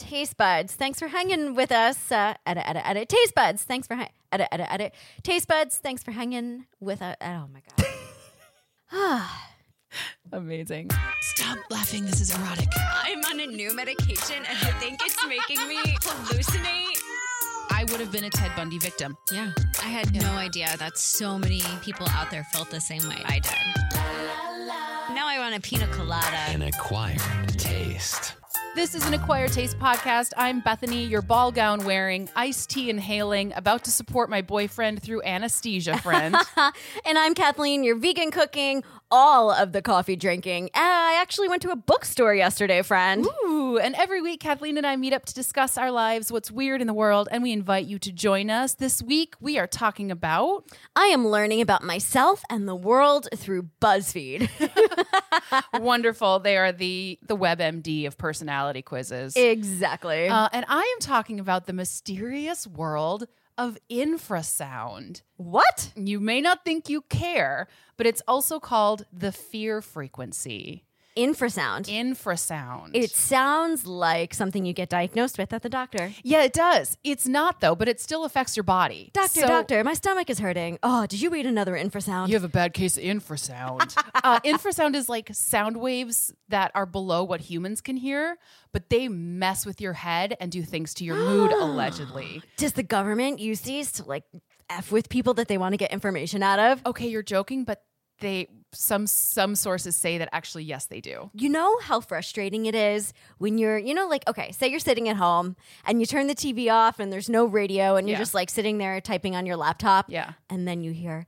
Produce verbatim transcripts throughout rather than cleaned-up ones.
Taste buds, thanks for hanging with us. Uh, edit, edit, edit. Taste buds, thanks for hanging. Edit, edit, edit. Taste buds, thanks for hanging with us. Oh my god. Amazing. Stop laughing. This is erotic. I'm on a new medication and I think it's making me hallucinate. I would have been a Ted Bundy victim. Yeah. I had yeah. no idea that so many people out there felt the same way I did. Now I want a pina colada. An acquired taste. This is an Acquired Taste podcast. I'm Bethany, your ball gown wearing, iced tea inhaling, about to support my boyfriend through anesthesia friend. And I'm Kathleen, your vegan cooking, all of the coffee drinking. Uh, I actually went to a bookstore yesterday, friend. Ooh, and every week Kathleen and I meet up to discuss our lives, what's weird in the world, and we invite you to join us. This week we are talking about... I am learning about myself and the world through BuzzFeed. Wonderful. They are the, the WebMD of personality quizzes. Exactly. Uh, and I am talking about the mysterious world of infrasound. What? You may not think you care, but it's also called the fear frequency. Infrasound. Infrasound. It sounds like something you get diagnosed with at the doctor. Yeah, it does. It's not, though, but it still affects your body. Doctor, so, doctor, my stomach is hurting. Oh, did you read another infrasound? You have a bad case of infrasound. uh, infrasound is like sound waves that are below what humans can hear, but they mess with your head and do things to your mood, allegedly. Does the government use these to, like, F with people that they want to get information out of? Okay, you're joking, but they... Some some sources say that actually, yes, they do. You know how frustrating it is when you're, you know, like, okay, say you're sitting at home and you turn the T V off and there's no radio and you're yeah. just like sitting there typing on your laptop. Yeah. And then you hear,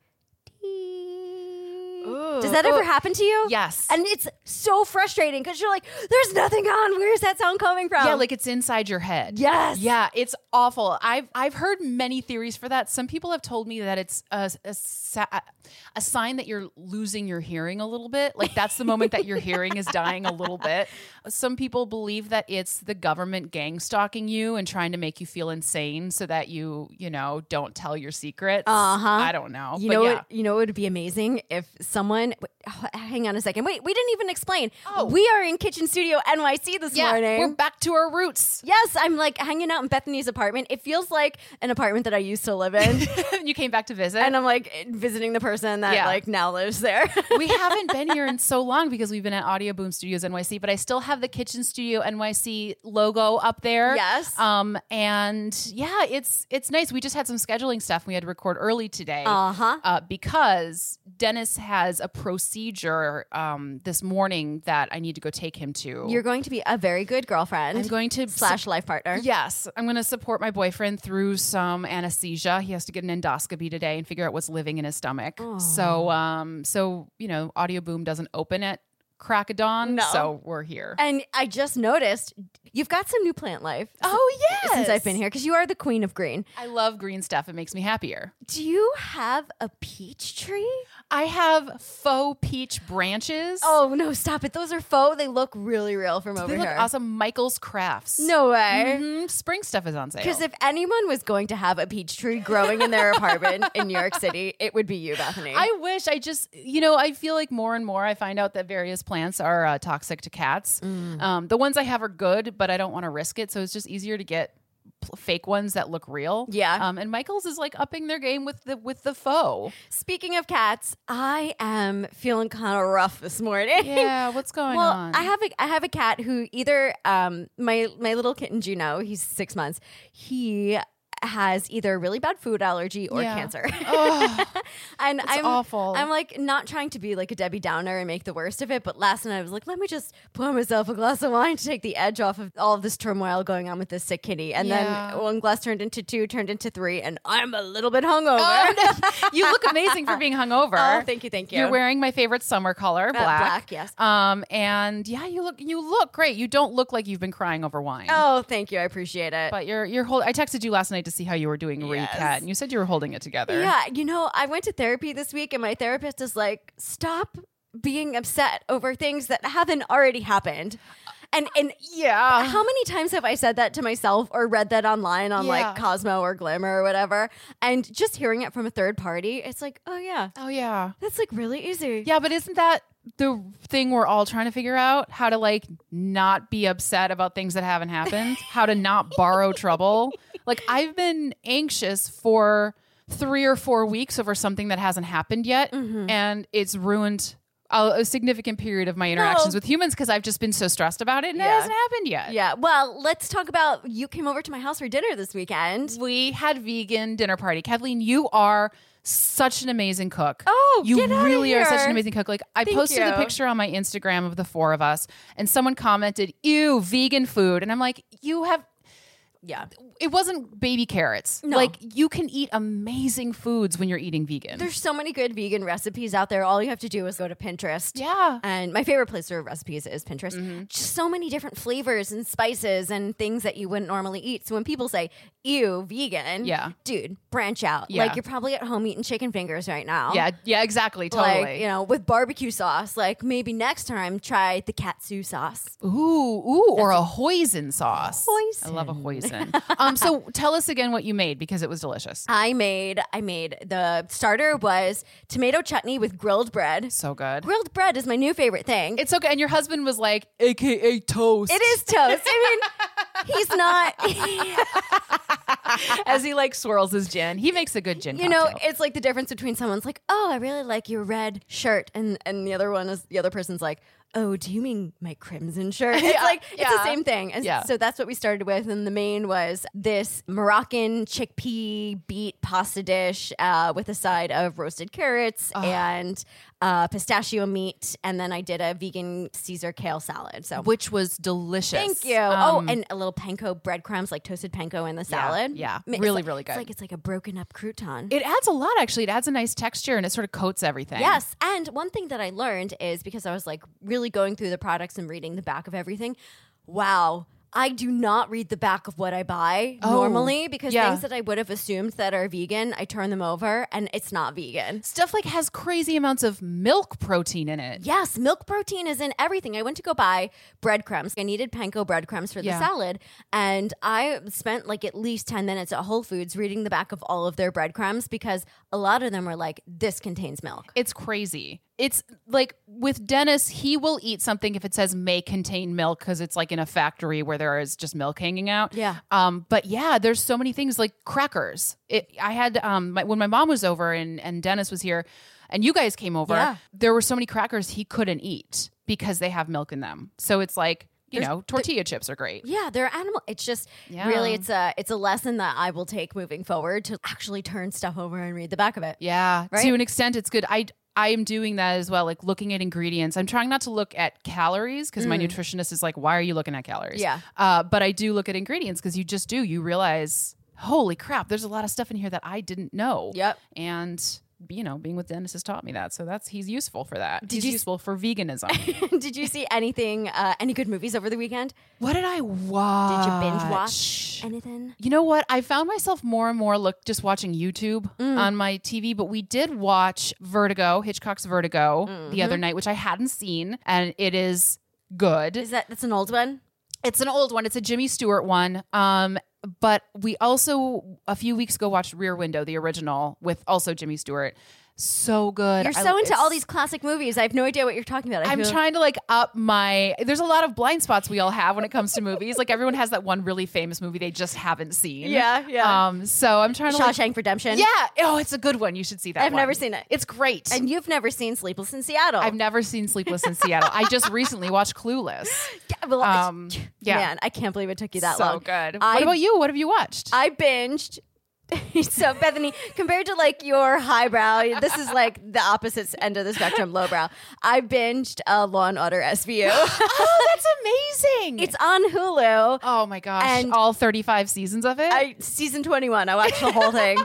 Ooh. does that ever Ooh. happen to you? Yes. And it's so frustrating because you're like, there's nothing on. Where's that sound coming from? Yeah, like it's inside your head. Yes. Yeah, it's awful. I've I've heard many theories for that. Some people have told me that it's a, a, a sign that you're losing your hearing a little bit. Like that's the moment that your hearing is dying a little bit. Some people believe that it's the government gang stalking you and trying to make you feel insane so that you, you know, don't tell your secrets. Uh-huh. I don't know. You but know yeah. what, you know what would be amazing if someone wait, hang on a second. Wait, we didn't even explain. Oh. We are in Kitchen Studio N Y C this yeah, morning. We're back to our roots. Yes, I'm like hanging out in Bethany's apartment. It feels like an apartment that I used to live in. You came back to visit. And I'm like visiting the person that Yeah. like now lives there. We haven't been here in so long because we've been at Audio Boom Studios N Y C, but I still have the Kitchen Studio N Y C logo up there. Yes. Um, and yeah, it's it's nice. We just had some scheduling stuff. We had to record early today. Uh-huh. Uh, because Dennis has a procedure um, this morning that I need to go take him to. You're going to be a very good girlfriend. I'm going to slash life partner. Yes, I'm going to support my boyfriend through some anesthesia. He has to get an endoscopy today and figure out what's living in his stomach. Oh. So, um, so you know, Audio Boom doesn't open at crack of dawn, No. so we're here. And I just noticed you've got some new plant life. Oh, yes. Since I've been here, because you are the queen of green. I love green stuff. It makes me happier. Do you have a peach tree? I have faux peach branches. Oh, no, stop it. Those are faux. They look really real from over they look here. awesome. Michael's Crafts. No way. Mhm. Spring stuff is on sale. Because if anyone was going to have a peach tree growing in their apartment in New York City, it would be you, Bethany. I wish I just, you know, I feel like more and more I find out that various plants are uh, toxic to cats. Mm. Um, the ones I have are good, but I don't want to risk it. So it's just easier to get pl- fake ones that look real. Yeah. Um, and Michael's is like upping their game with the with the faux. Speaking of cats, I am feeling kind of rough this morning. Yeah, what's going well, on? I have a I have a cat who either um my my little kitten Juno, he's six months. He has either a really bad food allergy or Yeah. cancer. Oh, and it's I'm awful. I'm like not trying to be like a Debbie Downer and make the worst of it, but last night I was like, let me just pour myself a glass of wine to take the edge off of all of this turmoil going on with this sick kitty. And Yeah. then one glass turned into two, turned into three, and I'm a little bit hungover. Oh, no. You look amazing for being hungover. Oh, thank you, thank you. You're wearing my favorite summer color, black. black, yes. Um, and yeah, you look you look great. You don't look like you've been crying over wine. Oh, thank you. I appreciate it. But you're you're hold- I texted you last night to see how you were doing Yes. Recat, and you said you were holding it together. Yeah, you know, I went to therapy this week and my therapist is like, stop being upset over things that haven't already happened. And and Yeah. how many times have I said that to myself or read that online on Yeah. like Cosmo or Glamour or whatever? And just hearing it from a third party, it's like, oh yeah, Oh yeah. that's like really easy. Yeah, but isn't that the thing we're all trying to figure out, how to like not be upset about things that haven't happened, how to not borrow trouble. Like I've been anxious for three or four weeks over something that hasn't happened yet. Mm-hmm. And it's ruined a, a significant period of my interactions No. with humans because I've just been so stressed about it and Yeah. it hasn't happened yet. Yeah. Well, let's talk about you came over to my house for dinner this weekend. We had vegan dinner party. Kathleen, you are such an amazing cook. Oh, you get outta really are such here. an amazing cook. Like I Thank posted you. the picture on my Instagram of the four of us, and someone commented, "Ew, vegan food," and I'm like, "You have." Yeah. It wasn't baby carrots. No. Like you can eat amazing foods when you're eating vegan. There's so many good vegan recipes out there. All you have to do is go to Pinterest. Yeah. And my favorite place for recipes is Pinterest. Mm-hmm. Just so many different flavors and spices and things that you wouldn't normally eat. So when people say, ew, vegan, Yeah. dude, branch out. Yeah. Like you're probably at home eating chicken fingers right now. yeah, yeah, exactly, totally. Like, you know, with barbecue sauce. Like maybe next time try the katsu sauce. Ooh, ooh, or a hoisin sauce. Hoisin. I love a hoisin. um, so tell us again what you made because it was delicious. I made, I made, the starter was tomato chutney with grilled bread. So good. Grilled bread is my new favorite thing. It's okay. And your husband was like, A K A toast. It is toast. I mean, he's not. As he like swirls his gin. He makes a good gin You know, cocktail. it's like the difference between someone's like, "Oh, I really like your red shirt," and and the other one is the other person's like, "Oh, do you mean my crimson shirt?" It's Yeah, like it's the yeah. same thing. And Yeah. so that's what we started with, and the main was this Moroccan chickpea beet pasta dish uh, with a side of roasted carrots and uh, pistachio meat, and then I did a vegan Caesar kale salad. So. which was delicious. Thank you. Um, oh, and a little panko breadcrumbs, like toasted panko in the salad. yeah. It's Really, like- really good. It's like it's like a broken up crouton. it adds a lot, actually. It adds a nice texture and it sort of coats everything. Yes. And one thing that I learned is because I was like really going through the products and reading the back of everything. Wow. I do not read the back of what I buy Oh, normally because yeah. things that I would have assumed that are vegan, I turn them over and it's not vegan. Stuff like has crazy amounts of milk protein in it. Yes, milk protein is in everything. I went to go buy breadcrumbs. I needed panko breadcrumbs for the Yeah. salad, and I spent like at least ten minutes at Whole Foods reading the back of all of their breadcrumbs because a lot of them were like, this contains milk. It's crazy. It's like with Dennis, he will eat something if it says may contain milk because it's like in a factory where there is just milk hanging out. Yeah. Um. But yeah, there's so many things like crackers. It. I had um my, when my mom was over and and Dennis was here, and you guys came over. Yeah. There were so many crackers he couldn't eat because they have milk in them. So it's like you There's- know tortilla chips are great. Yeah, they're animal. It's just Yeah. really it's a it's a lesson that I will take moving forward to actually turn stuff over and read the back of it. Yeah, Right? to an extent, it's good. I I am doing that as well, like looking at ingredients. I'm trying not to look at calories because my nutritionist is like, "Why are you looking at calories?" Yeah. uh, but I do look at ingredients because you just do. You realize, holy crap, there's a lot of stuff in here that I didn't know. Yep. And you know, being with Dennis has taught me that, so that's he's useful for that. Did he's you- useful for veganism. Did you see anything? Uh, any good movies over the weekend? What did I watch? Did you binge watch anything? You know what? I found myself more and more look just watching YouTube Mm. on my T V, but we did watch Vertigo, Hitchcock's Vertigo, Mm-hmm. the other night, which I hadn't seen, and it is good. Is that that's an old one? It's an old one. It's a Jimmy Stewart one. Um, but we also a few weeks ago watched Rear Window, the original, with also Jimmy Stewart. So good. You're I- so into it's- all these classic movies. I have no idea what you're talking about. I I'm feel- trying to like up my. There's a lot of blind spots we all have when it comes to movies. Like everyone has that one really famous movie they just haven't seen. Yeah, yeah. Um, so I'm trying to. Like, Shawshank Redemption. yeah. Oh, it's a good one. You should see that. I've one. never seen it. It's great. And you've never seen Sleepless in Seattle. I've never seen Sleepless in Seattle. I just recently watched Clueless. Yeah, well, Um, yeah. Man, I can't believe it took you that so long. good. I, what about you? What have you watched? I binged. So Bethany, compared to like your highbrow, this is like the opposite end of the spectrum, lowbrow. I binged uh, Law and Order S V U. oh, that's amazing. It's on Hulu. oh my gosh. and- all thirty-five seasons of it? I season twenty-one. I watched the whole thing.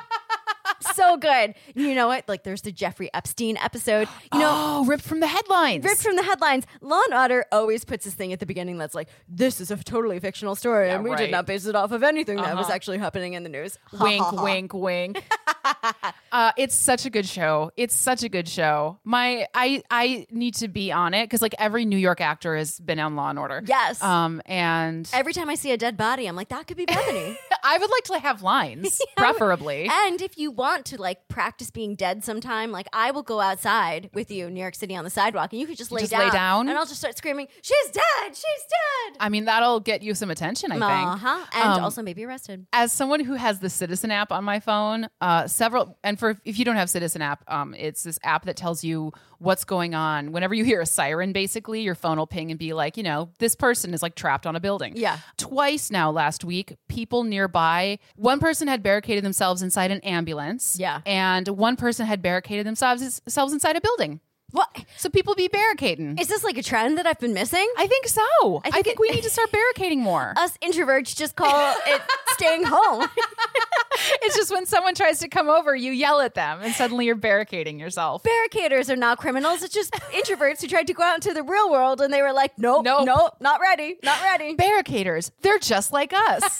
So good. You know what? Like, there's the Jeffrey Epstein episode. You know, oh, ripped from the headlines. ripped from the headlines. Law and Order always puts this thing at the beginning that's like, this is a totally fictional story, Yeah, and we right. did not base it off of anything that was Uh-huh. actually happening in the news. Wink, wink, wink. uh, it's such a good show. It's such a good show. My I I need to be on it because like every New York actor has been on Law and Order. Yes. Um, and Every time I see a dead body, I'm like, that could be Bethany. I would like to have lines, preferably. And if you want to like practice being dead sometime, like I will go outside with you in New York City on the sidewalk and you could just lay Just down. lay down? And I'll just start screaming, she's dead, she's dead. I mean, that'll get you some attention, I think. Uh-huh. And Um, also maybe arrested. As someone who has the Citizen app on my phone, uh, several, and for if you don't have Citizen app, um, it's this app that tells you what's going on. Whenever you hear a siren, basically, your phone will ping and be like, you know, this person is like trapped on a building. Yeah. Twice now last week, people nearby, one person had barricaded themselves inside an ambulance. Yeah. And one person had barricaded themselves, themselves inside a building. What? So people be barricading. Is this like a trend that I've been missing? I think so. I think, think we it- need to start barricading more. Us introverts just call it staying home. It's just when someone tries to come over, you yell at them and suddenly you're barricading yourself. Barricaders are not criminals. It's just introverts who tried to go out into the real world and they were like, nope, Nope. nope, not ready, not ready. Barricaders, they're just like us.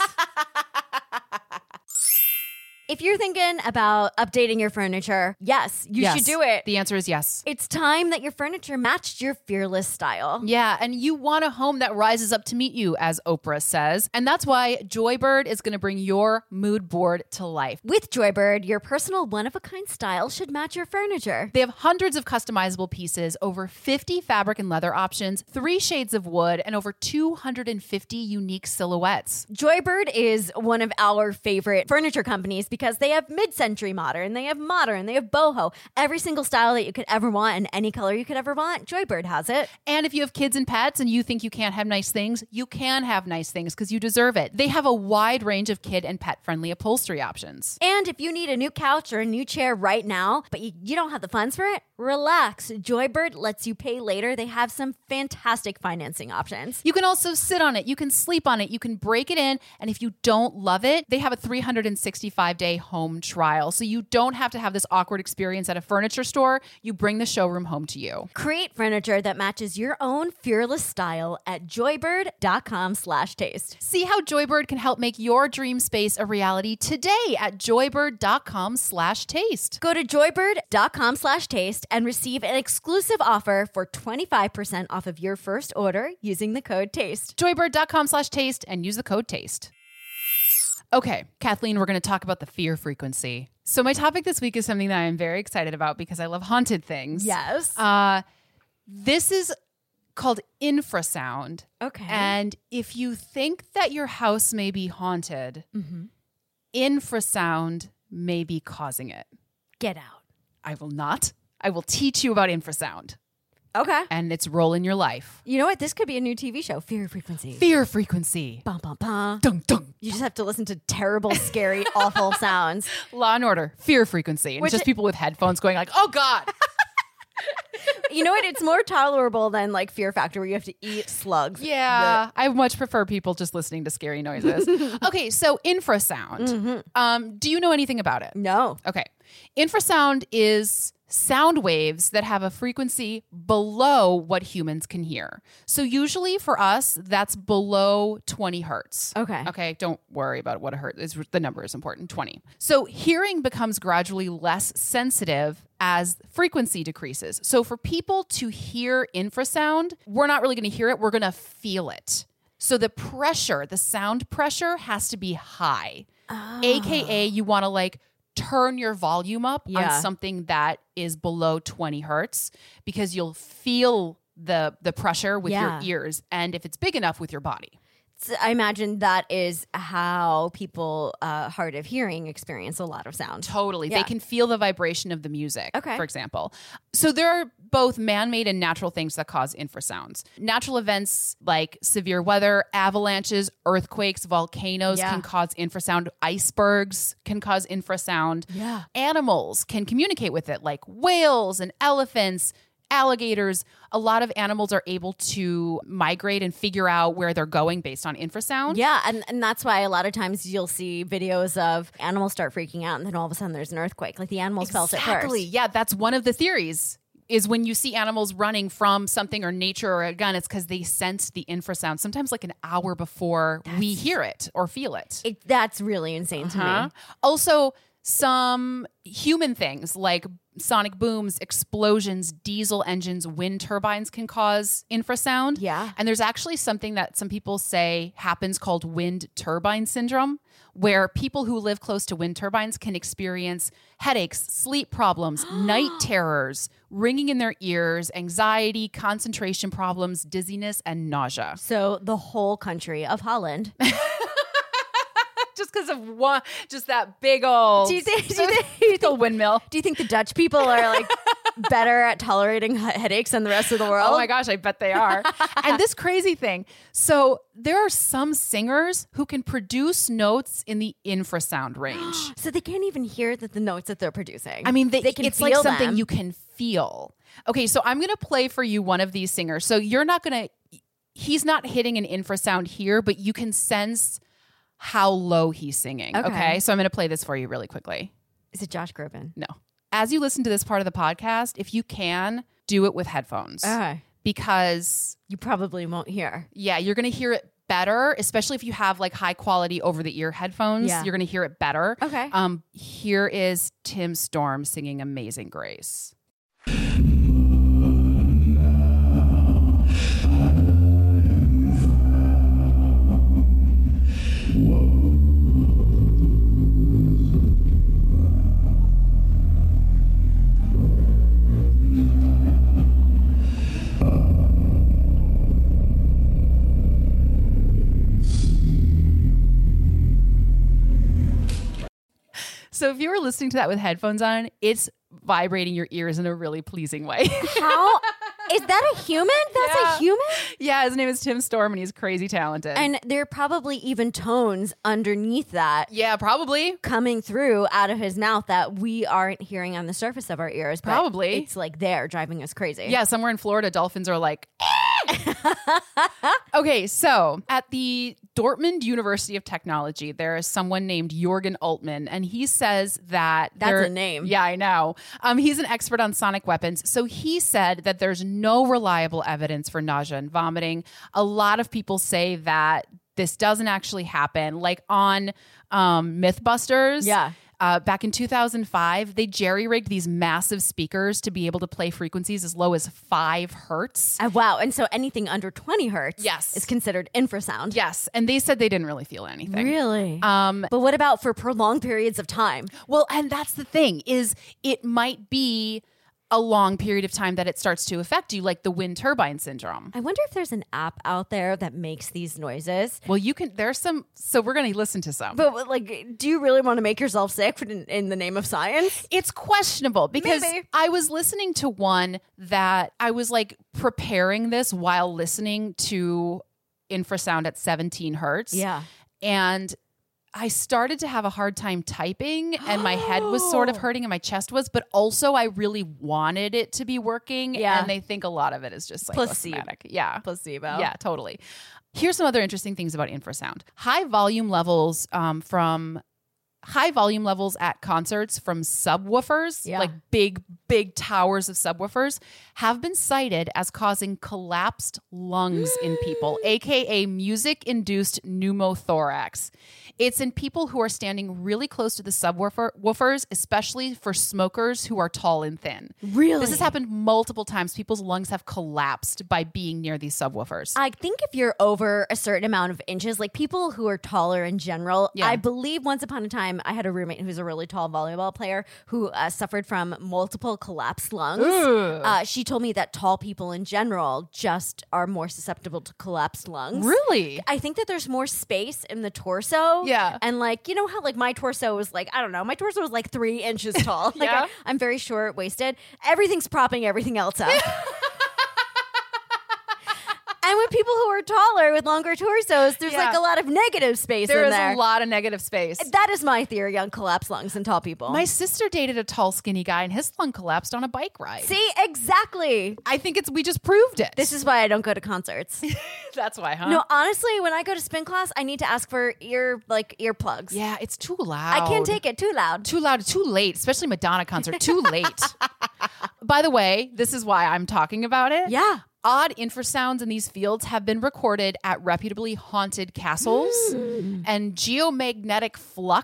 If you're thinking about updating your furniture, yes, you Yes. should do it. The answer is yes. It's time that your furniture matched your fearless style. Yeah, and you want a home that rises up to meet you, as Oprah says. And that's why Joybird is going to bring your mood board to life. With Joybird, your personal one-of-a-kind style should match your furniture. They have hundreds of customizable pieces, over fifty fabric and leather options, three shades of wood, and over two hundred fifty unique silhouettes. Joybird is one of our favorite furniture companies because they have mid-century modern, they have modern, they have boho. Every single style that you could ever want and any color you could ever want, Joybird has it. And if you have kids and pets and you think you can't have nice things, you can have nice things because you deserve it. They have a wide range of kid and pet-friendly upholstery options. And if you need a new couch or a new chair right now, but you, you don't have the funds for it, relax. Joybird lets you pay later. They have some fantastic financing options. You can also sit on it. You can sleep on it. You can break it in. And if you don't love it, they have a three hundred sixty-five day home trial. So you don't have to have this awkward experience at a furniture store. You bring the showroom home to you. Create furniture that matches your own fearless style at joybird.com slash taste. See how Joybird can help make your dream space a reality today at joybird.com slash taste. Go to joybird.com slash taste and receive an exclusive offer for twenty-five percent off of your first order using the code TASTE. joybird.com slash taste and use the code taste. Okay, Kathleen, we're going to talk about the fear frequency. So my topic this week is something that I am very excited about because I love haunted things. Yes. Uh, this is called infrasound. Okay. And if you think that your house may be haunted, Mm-hmm. infrasound may be causing it. Get out. I will not. I will teach you about infrasound Okay. and its role in your life. You know what? This could be a new T V show, Fear Frequency. Fear frequency. Bum, bum, bum. Dun, dun. You just have to listen to terrible, scary, awful sounds. Law and Order. Fear frequency. And Which it's just it- people with headphones going like, oh God. You know what? It's more tolerable than like Fear Factor where you have to eat slugs. Yeah, I much prefer people just listening to scary noises. Okay, so infrasound. Mm-hmm. Um, do you know anything about it? No. Okay. Infrasound is sound waves that have a frequency below what humans can hear. So usually for us, that's below twenty hertz. Okay. Okay, don't worry about what a hertz is. The number is important, twenty. So hearing becomes gradually less sensitive as frequency decreases. So for people to hear infrasound, we're not really going to hear it. We're going to feel it. So the pressure, the sound pressure has to be high. Oh. A K A you want to like turn your volume up Yeah. on something that is below twenty hertz because you'll feel the the pressure with Yeah. your ears and if it's big enough with your body. So I imagine that is how people uh, hard of hearing experience a lot of sound. Totally. Yeah. They can feel the vibration of the music, Okay. for example. So there are both man-made and natural things that cause infrasounds. Natural events like severe weather, avalanches, earthquakes, volcanoes Yeah. can cause infrasound. Icebergs can cause infrasound. Yeah. Animals can communicate with it, like whales and elephants, alligators. A lot of animals are able to migrate and figure out where they're going based on infrasound. Yeah, and, and that's why a lot of times you'll see videos of animals start freaking out and then all of a sudden there's an earthquake. Like the animals felt it Exactly. first. Yeah, that's one of the theories. Is when you see animals running from something or nature or a gun, it's because they sense the infrasound, sometimes like an hour before we hear it or feel it. It, that's really insane to Huh? me. Also, some human things like sonic booms, explosions, diesel engines, wind turbines can cause infrasound. Yeah. And there's actually something that some people say happens called wind turbine syndrome, where people who live close to wind turbines can experience headaches, sleep problems, night terrors, ringing in their ears, anxiety, concentration problems, dizziness, and nausea. So the whole country of Holland. Just because of one, just that big old, Do you think? Do you think? Do you think windmill? Do you think the Dutch people are like better at tolerating he- headaches than the rest of the world? Oh my gosh, I bet they are. And this crazy thing. So there are some singers who can produce notes in the infrasound range. So they can't even hear that the notes that they're producing. I mean, they, they can it's feel like something them. you can feel. Okay, so I'm going to play for you one of these singers. So you're not going to, he's not hitting an infrasound here, but you can sense how low he's singing. Okay. Okay. So I'm going to play this for you really quickly. Is it Josh Groban? No. As you listen to this part of the podcast, if you can, do it with headphones. Okay. Because, You probably won't hear. yeah, you're going to hear it better, especially if you have like high quality over the ear headphones. Yeah. You're going to hear it better. Okay. Um, here is Tim Storm singing Amazing Grace. So if you were listening to that with headphones on, it's vibrating your ears in a really pleasing way. How is that a human? That's Yeah. a human? Yeah, his name is Tim Storm and he's crazy talented. And there are probably even tones underneath that yeah, probably. coming through out of his mouth that we aren't hearing on the surface of our ears. But Probably. it's like there driving us crazy. Yeah, somewhere in Florida, dolphins are like, okay, so at the Dortmund University of Technology, there is someone named Jürgen Altman, and he says that That's there- a name. Yeah, I know. Um, he's an expert on sonic weapons. So he said that there's no reliable evidence for nausea and vomiting. A lot of people say that this doesn't actually happen. Like on um, Mythbusters. Yeah. Uh, back in two thousand five, they jerry-rigged these massive speakers to be able to play frequencies as low as five hertz. Uh, wow. And so anything under twenty hertz Yes. is considered infrasound. Yes, and they said they didn't really feel anything. Really? Um, but what about for prolonged periods of time? well, and that's the thing is it might be a long period of time that it starts to affect you, like the wind turbine syndrome. I wonder if there's an app out there that makes these noises. Well, you can. There's some. So we're going to listen to some. But like, do you really want to make yourself sick in, in the name of science? It's questionable because Maybe. I was listening to one that I was like preparing this while listening to infrasound at seventeen hertz. Yeah. And I started to have a hard time typing and my head was sort of hurting and my chest was, but also I really wanted it to be working. Yeah. And they think a lot of it is just Placebo. psychosomatic. Yeah. Placebo. Yeah, totally. Here's some other interesting things about infrasound. High volume levels um, from high volume levels at concerts from subwoofers, Yeah. like big, big towers of subwoofers, have been cited as causing collapsed lungs in people, aka music-induced pneumothorax. It's in people who are standing really close to the subwoofer woofers, especially for smokers who are tall and thin. Really? This has happened multiple times. People's lungs have collapsed by being near these subwoofers. I think if you're over a certain amount of inches, like people who are taller in general, Yeah. I believe once upon a time I had a roommate who's a really tall volleyball player who uh, suffered from multiple collapsed lungs. Uh, she told me that tall people in general just are more susceptible to collapsed lungs. Really? I think that there's more space in the torso. Yeah. And like, you know how like my torso was like, I don't know, my torso was like three inches tall. Like Yeah. I, I'm very short waisted. Everything's propping everything else up. And with people who are taller with longer torsos, there's Yeah. like a lot of negative space There in is there. a lot of negative space. That is my theory on collapsed lungs and tall people. My sister dated a tall, skinny guy, and his lung collapsed on a bike ride. See, exactly. I think it's we just proved it. This is why I don't go to concerts. That's why, huh? No, honestly, when I go to spin class, I need to ask for ear like earplugs. Yeah, it's too loud. I can't take it too loud. Too loud, too late, especially Madonna concert. Too late. By the way, this is why I'm talking about it. Yeah. Odd infrasounds in these fields have been recorded at reputably haunted castles, and geomagnetic flux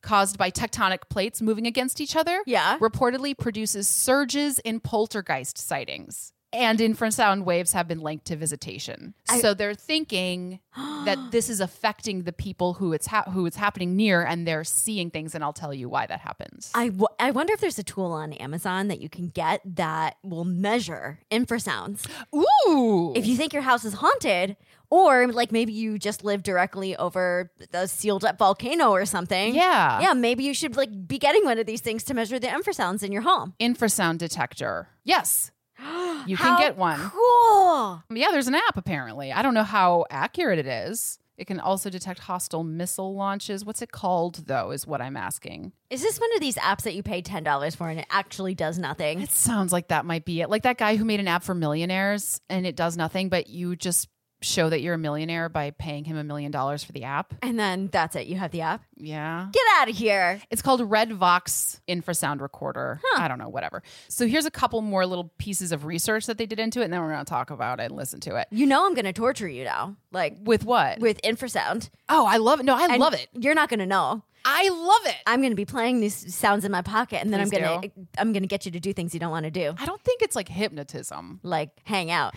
caused by tectonic plates moving against each other, Yeah. reportedly produces surges in poltergeist sightings. And infrasound waves have been linked to visitation. I- so they're thinking that this is affecting the people who it's ha- who it's happening near, and they're seeing things. And I'll tell you why that happens. I, w- I wonder if there's a tool on Amazon that you can get that will measure infrasounds. Ooh. If you think your house is haunted, or like maybe you just live directly over the sealed up volcano or something. Yeah. Yeah, maybe you should like be getting one of these things to measure the infrasounds in your home. Infrasound detector. Yes. You How can get one. Cool. Yeah, there's an app apparently. I don't know how accurate it is. It can also detect hostile missile launches. What's it called, though, is what I'm asking. Is this one of these apps that you pay ten dollars for and it actually does nothing? It sounds like that might be it. Like that guy who made an app for millionaires and it does nothing, but you just show that you're a millionaire by paying him a million dollars for the app. And then that's it. You have the app. Yeah. Get out of here. It's called Red Vox Infrasound Recorder. I don't know, whatever. So here's a couple more little pieces of research that they did into it, and then we're going to talk about it and listen to it. You know I'm going to torture you now. Like With what? with infrasound. oh, I love it. No, I And love it. You're not going to know. I love it. I'm going to be playing these sounds in my pocket and then I'm Please going to I'm going to get you to do things you don't want to do. I don't think it's like hypnotism. Like hang out.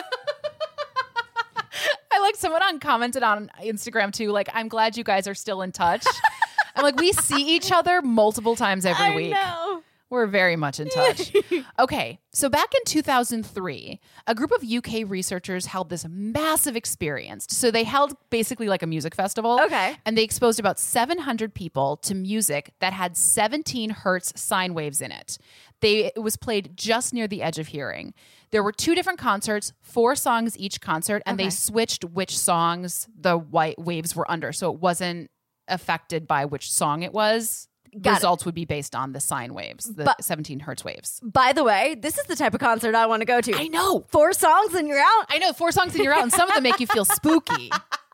I like someone on commented on Instagram too, like, I'm glad you guys are still in touch. I'm like, we see each other multiple times every I week. know. We're very much in touch. Okay, so back in two thousand three, a group of U K researchers held this massive experience. So they held basically like a music festival. Okay. And they exposed about seven hundred people to music that had seventeen hertz sine waves in it. They, it was played just near the edge of hearing. There were two different concerts, four songs each concert, and Okay. they switched which songs the white waves were under. So it wasn't affected by which song it was. Got it. Results would be based on the sine waves, the But- seventeen hertz waves. By the way, this is the type of concert I want to go to. I know. Four songs and you're out. I know. Four songs and you're out, and some of them make you feel spooky.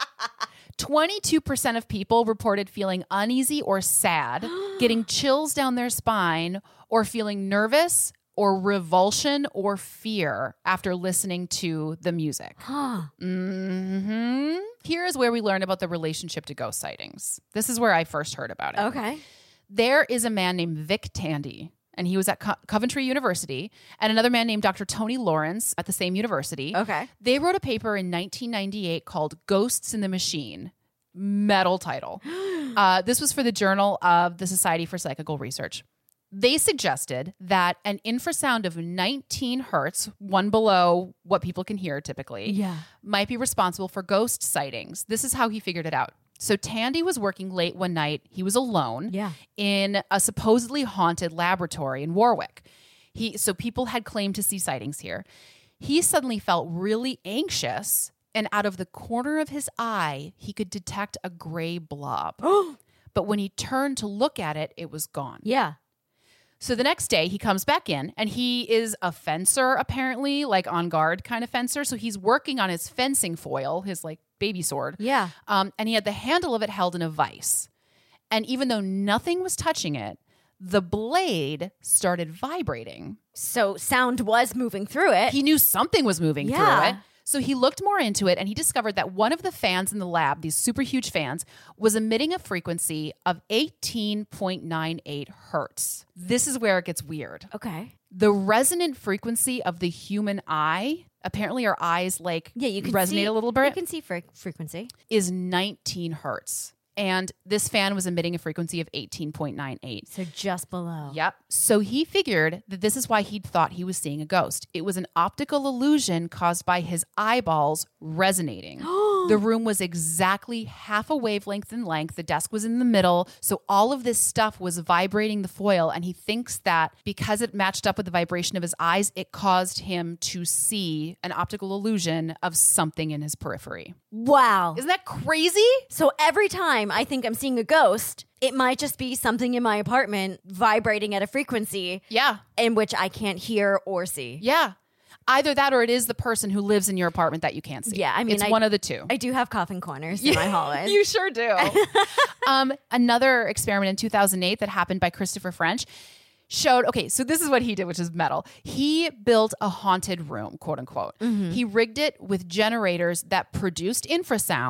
twenty-two percent of people reported feeling uneasy or sad, getting chills down their spine, or feeling nervous or revulsion or fear after listening to the music. Huh. hmm Here is where we learn about the relationship to ghost sightings. This is where I first heard about it. Okay. There is a man named Vic Tandy, and he was at Co- Coventry University, and another man named Doctor Tony Lawrence at the same university. Okay. They wrote a paper in nineteen ninety-eight called Ghosts in the Machine. Metal title. Uh, this was for the Journal of the Society for Psychical Research. They suggested that an infrasound of nineteen hertz, one below what people can hear typically, Yeah. might be responsible for ghost sightings. This is how he figured it out. So Tandy was working late one night. He was alone Yeah. in a supposedly haunted laboratory in Warwick. He so people had claimed to see sightings here. He suddenly felt really anxious, and out of the corner of his eye, he could detect a gray blob. But when he turned to look at it, it was gone. Yeah. So the next day he comes back in, and he is a fencer, apparently, like on guard kind of fencer. So he's working on his fencing foil, his like baby sword. Yeah. Um, and he had the handle of it held in a vise. And even though nothing was touching it, the blade started vibrating. So sound was moving through it. He knew something was moving Yeah. through it. So he looked more into it, and he discovered that one of the fans in the lab, these super huge fans, was emitting a frequency of eighteen point nine eight hertz. This is where it gets weird. Okay. The resonant frequency of the human eye, apparently our eyes like Yeah, you can resonate see, a little You bit, can see fre- frequency. is nineteen hertz. And this fan was emitting a frequency of eighteen point nine eight. So just below. Yep. So he figured that this is why he'd thought he was seeing a ghost. It was an optical illusion caused by his eyeballs resonating. The room was exactly half a wavelength in length. The desk was in the middle. So all of this stuff was vibrating the foil. And he thinks that because it matched up with the vibration of his eyes, it caused him to see an optical illusion of something in his periphery. Wow. Isn't that crazy? So every time I think I'm seeing a ghost, it might just be something in my apartment vibrating at a frequency Yeah. in which I can't hear or see. Yeah. Either that or it is the person who lives in your apartment that you can't see. Yeah, I mean, it's I- one of the two. I do have coffin corners in my hallways. You sure do. um, another experiment in two thousand eight that happened by Christopher French showed, okay, so this is what he did, which is metal. He built a haunted room, quote unquote. Mm-hmm. He rigged it with generators that produced infrasound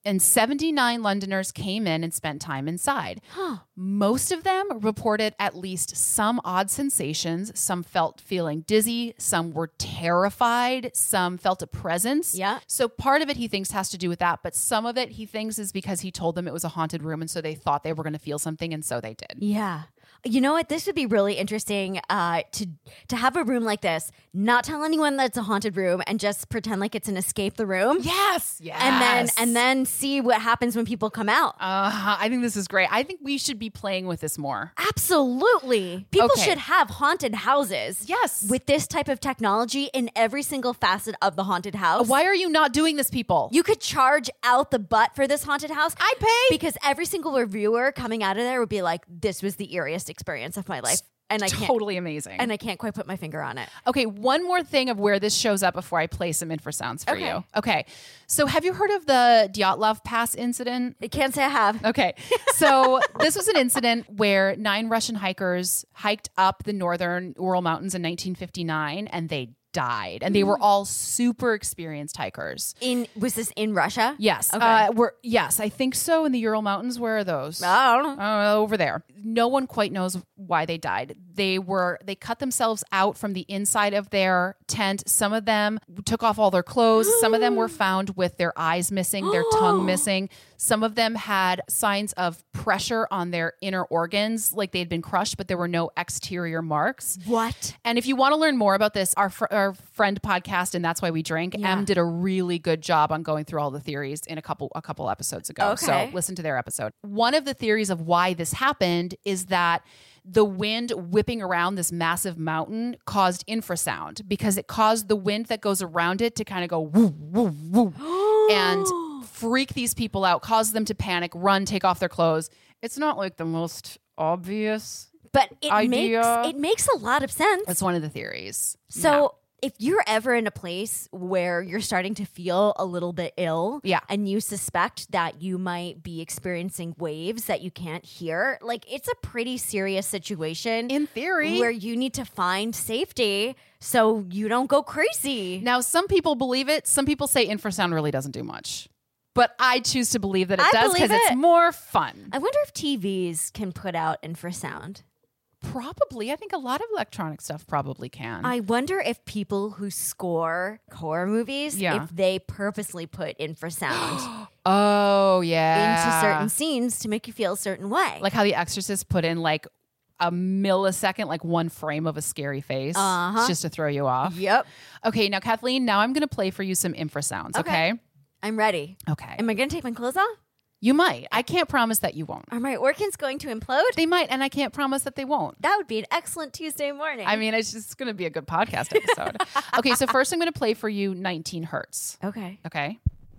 And seventy-nine Londoners came in and spent time inside. Huh. Most of them reported at least some odd sensations. Some felt feeling dizzy. Some were terrified. Some felt a presence. Yeah. So part of it he thinks has to do with that. But some of it he thinks is because he told them it was a haunted room. And so they thought they were going to feel something. And so they did. Yeah. You know what? This would be really interesting uh, to to have a room like this, not tell anyone that it's a haunted room, and just pretend like it's an escape the room. Yes. Yes. And then and then see what happens when people come out. Uh, I think this is great. I think we should be playing with this more. Absolutely. People Okay. should have haunted houses. Yes. With this type of technology in every single facet of the haunted house. Why are you not doing this, people? You could charge out the butt for this haunted house. I pay. Because every single reviewer coming out of there would be like, this was the eeriest experience of my life. And I can't Totally amazing. and I can't quite put my finger on it. Okay, one more thing of where this shows up before I play some infrasounds for Okay. you. Okay, so have you heard of the Dyatlov Pass incident? I can't say I have. Okay, so this was an incident where nine Russian hikers hiked up the northern Ural Mountains in nineteen fifty-nine, and they died. And they were all super experienced hikers. In was this in Russia? Yes. Okay. Uh, we're, yes, I think so. In the Ural Mountains, where are those? I don't know. Uh, over there. No one quite knows why they died. They were they cut themselves out from the inside of their tent. Some of them took off all their clothes. Some of them were found with their eyes missing, their tongue missing. Some of them had signs of pressure on their inner organs, like they had been crushed, but there were no exterior marks. What? And if you want to learn more about this, our, fr- our friend podcast, and That's Why We Drink, Yeah. Em did a really good job on going through all the theories in a couple a couple episodes ago. Okay. So listen to their episode. One of the theories of why this happened is that the wind whipping around this massive mountain caused infrasound, because it caused the wind that goes around it to kind of go woo, woo, woo, and freak these people out, cause them to panic, run, take off their clothes. It's not like the most obvious. But it Idea. makes it makes a lot of sense. That's one of the theories. So if you're ever in a place where you're starting to feel a little bit ill, Yeah. and you suspect that you might be experiencing waves that you can't hear, like it's a pretty serious situation. In theory. where you need to find safety so you don't go crazy. Now, some people believe it. Some people say infrasound really doesn't do much. But I choose to believe that it I does believe because it's it. more fun. I wonder if T Vs can put out infrasound. Probably. I think a lot of electronic stuff probably can. I wonder if people who score horror movies, Yeah. if they purposely put infrasound oh, yeah. into certain scenes to make you feel a certain way. Like how The Exorcist put in like a millisecond, like one frame of a scary face Uh-huh. just to throw you off. Yep. Okay, now Kathleen, now I'm going to play for you some infrasounds, okay? Okay. I'm ready. Okay. Am I going to take my clothes off? You might. I can't promise that you won't. Are my organs going to implode? They might, and I can't promise that they won't. That would be an excellent Tuesday morning. I mean, it's just going to be a good podcast episode. Okay, so first I'm going to play for you nineteen hertz. okay. Okay.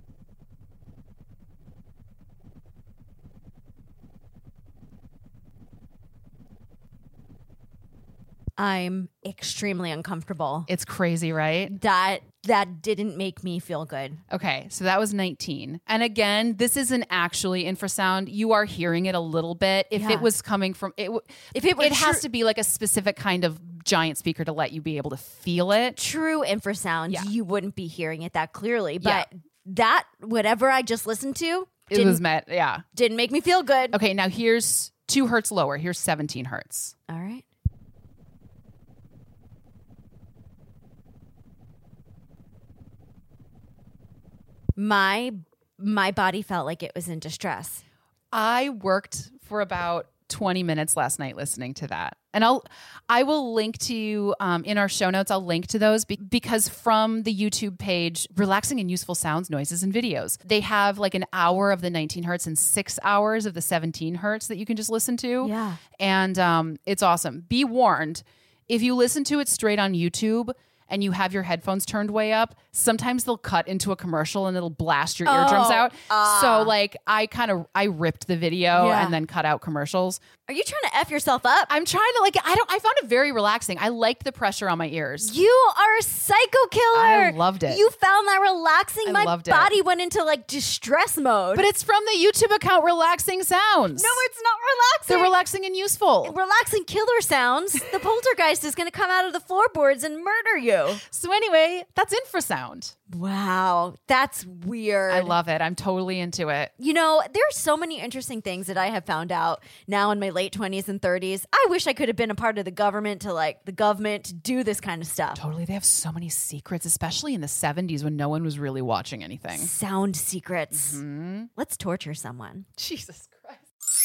I'm extremely uncomfortable. It's crazy, right? That that didn't make me feel good. Okay, so that was nineteen. And again, this isn't actually infrasound. You are hearing it a little bit. If Yeah. it was coming from it, w- If it were it has tru- to be like a specific kind of giant speaker to let you be able to feel it. True infrasound, Yeah. you wouldn't be hearing it that clearly. But Yeah. that whatever I just listened to It didn't, was met, yeah. didn't make me feel good. Okay, now here's two hertz lower. Here's seventeen hertz. All right. My my body felt like it was in distress. I worked for about twenty minutes last night listening to that. And I'll, I will link to you um, in our show notes. I'll link to those be- because from the YouTube page, Relaxing and Useful Sounds, Noises, and Videos, they have like an hour of the nineteen hertz and six hours of the seventeen hertz that you can just listen to. Yeah. And um, it's awesome. Be warned, if you listen to it straight on YouTube and you have your headphones turned way up, sometimes they'll cut into a commercial and it'll blast your eardrums Oh, out. ah. So like I kind of, I ripped the video Yeah. and then cut out commercials. Are you trying to F yourself up? I'm trying to like, I don't, I found it very relaxing. I liked the pressure on my ears. You are a psycho killer. I loved it. You found that relaxing. I My loved it. body went into like distress mode. But it's from the YouTube account Relaxing Sounds. no, it's not relaxing. They're relaxing and useful. Relaxing killer sounds. The poltergeist is going to come out of the floorboards and murder you. So anyway, that's infrasound. Wow, that's weird. I love it. I'm totally into it. You know, there are so many interesting things that I have found out now in my late twenties and thirties. I wish I could have been a part of the government to like the government to do this kind of stuff. Totally. They have so many secrets, especially in the seventies when no one was really watching anything. Sound secrets. Mm-hmm. Let's torture someone. Jesus Christ.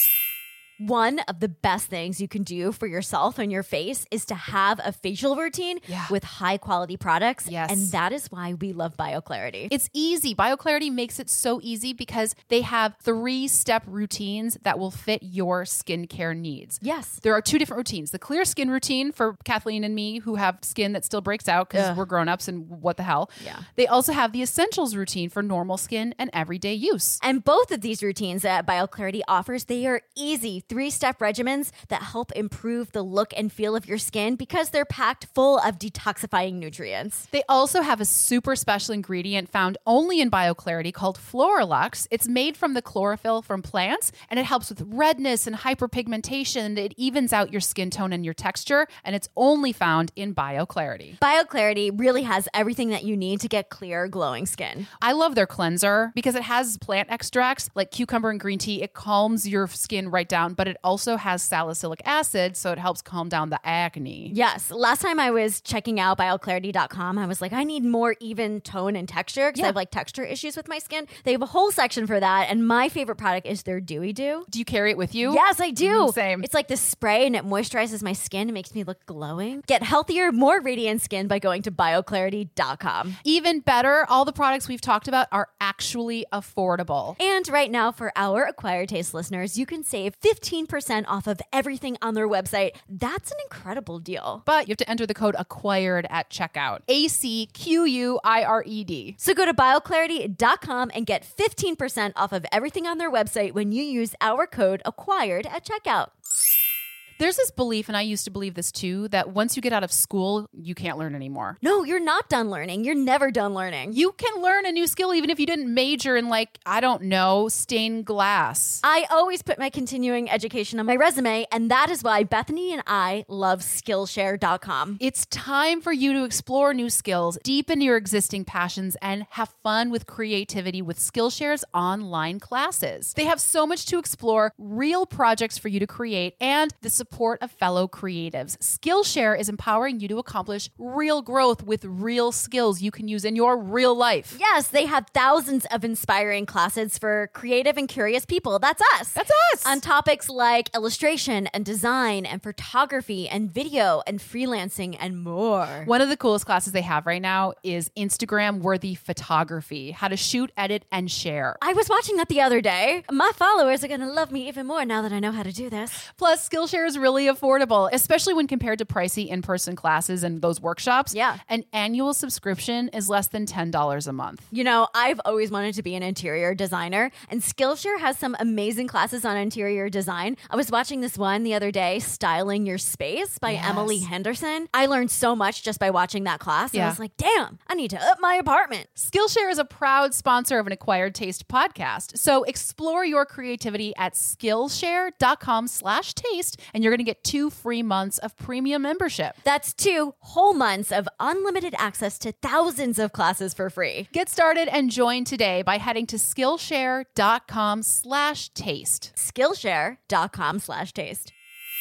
One of the best things you can do for yourself and your face is to have a facial routine Yeah. with high quality products. Yes. And that is why we love BioClarity. It's easy. BioClarity makes it so easy because they have three-step routines that will fit your skincare needs. Yes. There are two different routines. The clear skin routine for Kathleen and me who have skin that still breaks out because Ugh. we're grown-ups and what the hell. Yeah. They also have the essentials routine for normal skin and everyday use. And both of these routines that BioClarity offers, they are easy three-step regimens that help improve the look and feel of your skin because they're packed full of detoxifying nutrients. They also have a super special ingredient found only in BioClarity called Floralux. It's made from the chlorophyll from plants, and it helps with redness and hyperpigmentation. It evens out your skin tone and your texture, and it's only found in BioClarity. BioClarity really has everything that you need to get clear, glowing skin. I love their cleanser because it has plant extracts like cucumber and green tea. It calms your skin right down, but it also has salicylic acid, so it helps calm down the acne. Yes. Last time I was checking out bioclarity dot com, I was like, I need more even tone and texture because Yeah. I have like texture issues with my skin. They have a whole section for that. And my favorite product is their Dewy Dew. Do you carry it with you? Yes, I do. Mhm, same. It's like this spray and it moisturizes my skin and makes me look glowing. Get healthier, more radiant skin by going to bioclarity dot com. Even better, all the products we've talked about are actually affordable. And right now, for our Acquired Taste listeners, you can save fifteen percent off of everything on their website. That's an incredible deal. But you have to enter the code ACQUIRED at checkout. A C Q U I R E D. So go to bioclarity dot com and get fifteen percent off of everything on their website when you use our code ACQUIRED at checkout. There's this belief, and I used to believe this too, that once you get out of school, you can't learn anymore. No, you're not done learning. You're never done learning. You can learn a new skill even if you didn't major in, like, I don't know, stained glass. I always put my continuing education on my resume, and that is why Bethany and I love Skillshare dot com. It's time for you to explore new skills, deepen your existing passions, and have fun with creativity with Skillshare's online classes. They have so much to explore, real projects for you to create, and the support of fellow creatives. Skillshare is empowering you to accomplish real growth with real skills you can use in your real life. Yes, they have thousands of inspiring classes for creative and curious people. That's us. That's us. On topics like illustration and design and photography and video and freelancing and more. One of the coolest classes they have right now is Instagram worthy photography, how to shoot, edit, and share. I was watching that the other day. My followers are going to love me even more now that I know how to do this. Plus, Skillshare is really affordable, especially when compared to pricey in-person classes and those workshops. Yeah. An annual subscription is less than ten dollars a month. You know, I've always wanted to be an interior designer, and Skillshare has some amazing classes on interior design. I was watching this one the other day, Styling Your Space by Yes. Emily Henderson. I learned so much just by watching that class. Yeah. I was like, damn, I need to up my apartment. Skillshare is a proud sponsor of an Acquired Taste podcast. So explore your creativity at Skillshare.com slash taste, and you're going to get two free months of premium membership. That's two whole months of unlimited access to thousands of classes for free. Get started and join today by heading to Skillshare.com slash taste. Skillshare.com slash taste.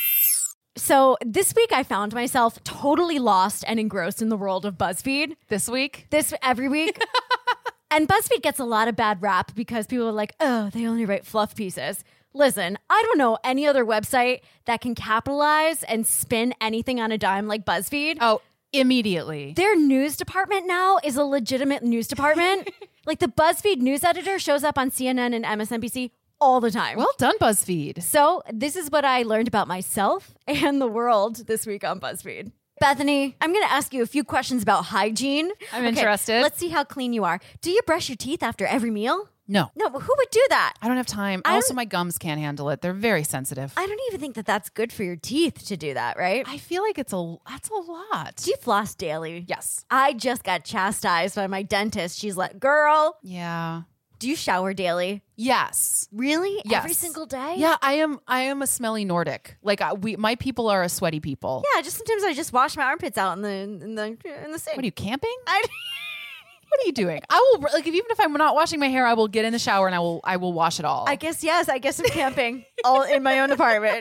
So this week I found myself totally lost and engrossed in the world of BuzzFeed. This week, This every week. And BuzzFeed gets a lot of bad rap because people are like, oh, they only write fluff pieces. Listen, I don't know any other website that can capitalize and spin anything on a dime like BuzzFeed. oh, immediately. Their news department now is a legitimate news department. Like the BuzzFeed news editor shows up on C N N and M S N B C all the time. Well done, BuzzFeed. So this is what I learned about myself and the world this week on BuzzFeed. Bethany, I'm going to ask you a few questions about hygiene. I'm interested. Let's see how clean you are. Do you brush your teeth after every meal? No. No, but who would do that? I don't have time. I Also, don't- my gums can't handle it. They're very sensitive. I don't even think that that's good for your teeth to do that, right? I feel like it's a that's a lot. Do you floss daily? Yes. I just got chastised by my dentist. She's like, girl, Yeah. Do you shower daily? Yes. Really? Yes. Every single day? Yeah, I am. I am a smelly Nordic. Like I, we, my people are a sweaty people. Yeah, just sometimes I just wash my armpits out in the in the in the sink. What are you camping? I, What are you doing? I will like if, even if I'm not washing my hair, I will get in the shower and I will I will wash it all. I guess yes. I guess I'm camping all in my own apartment.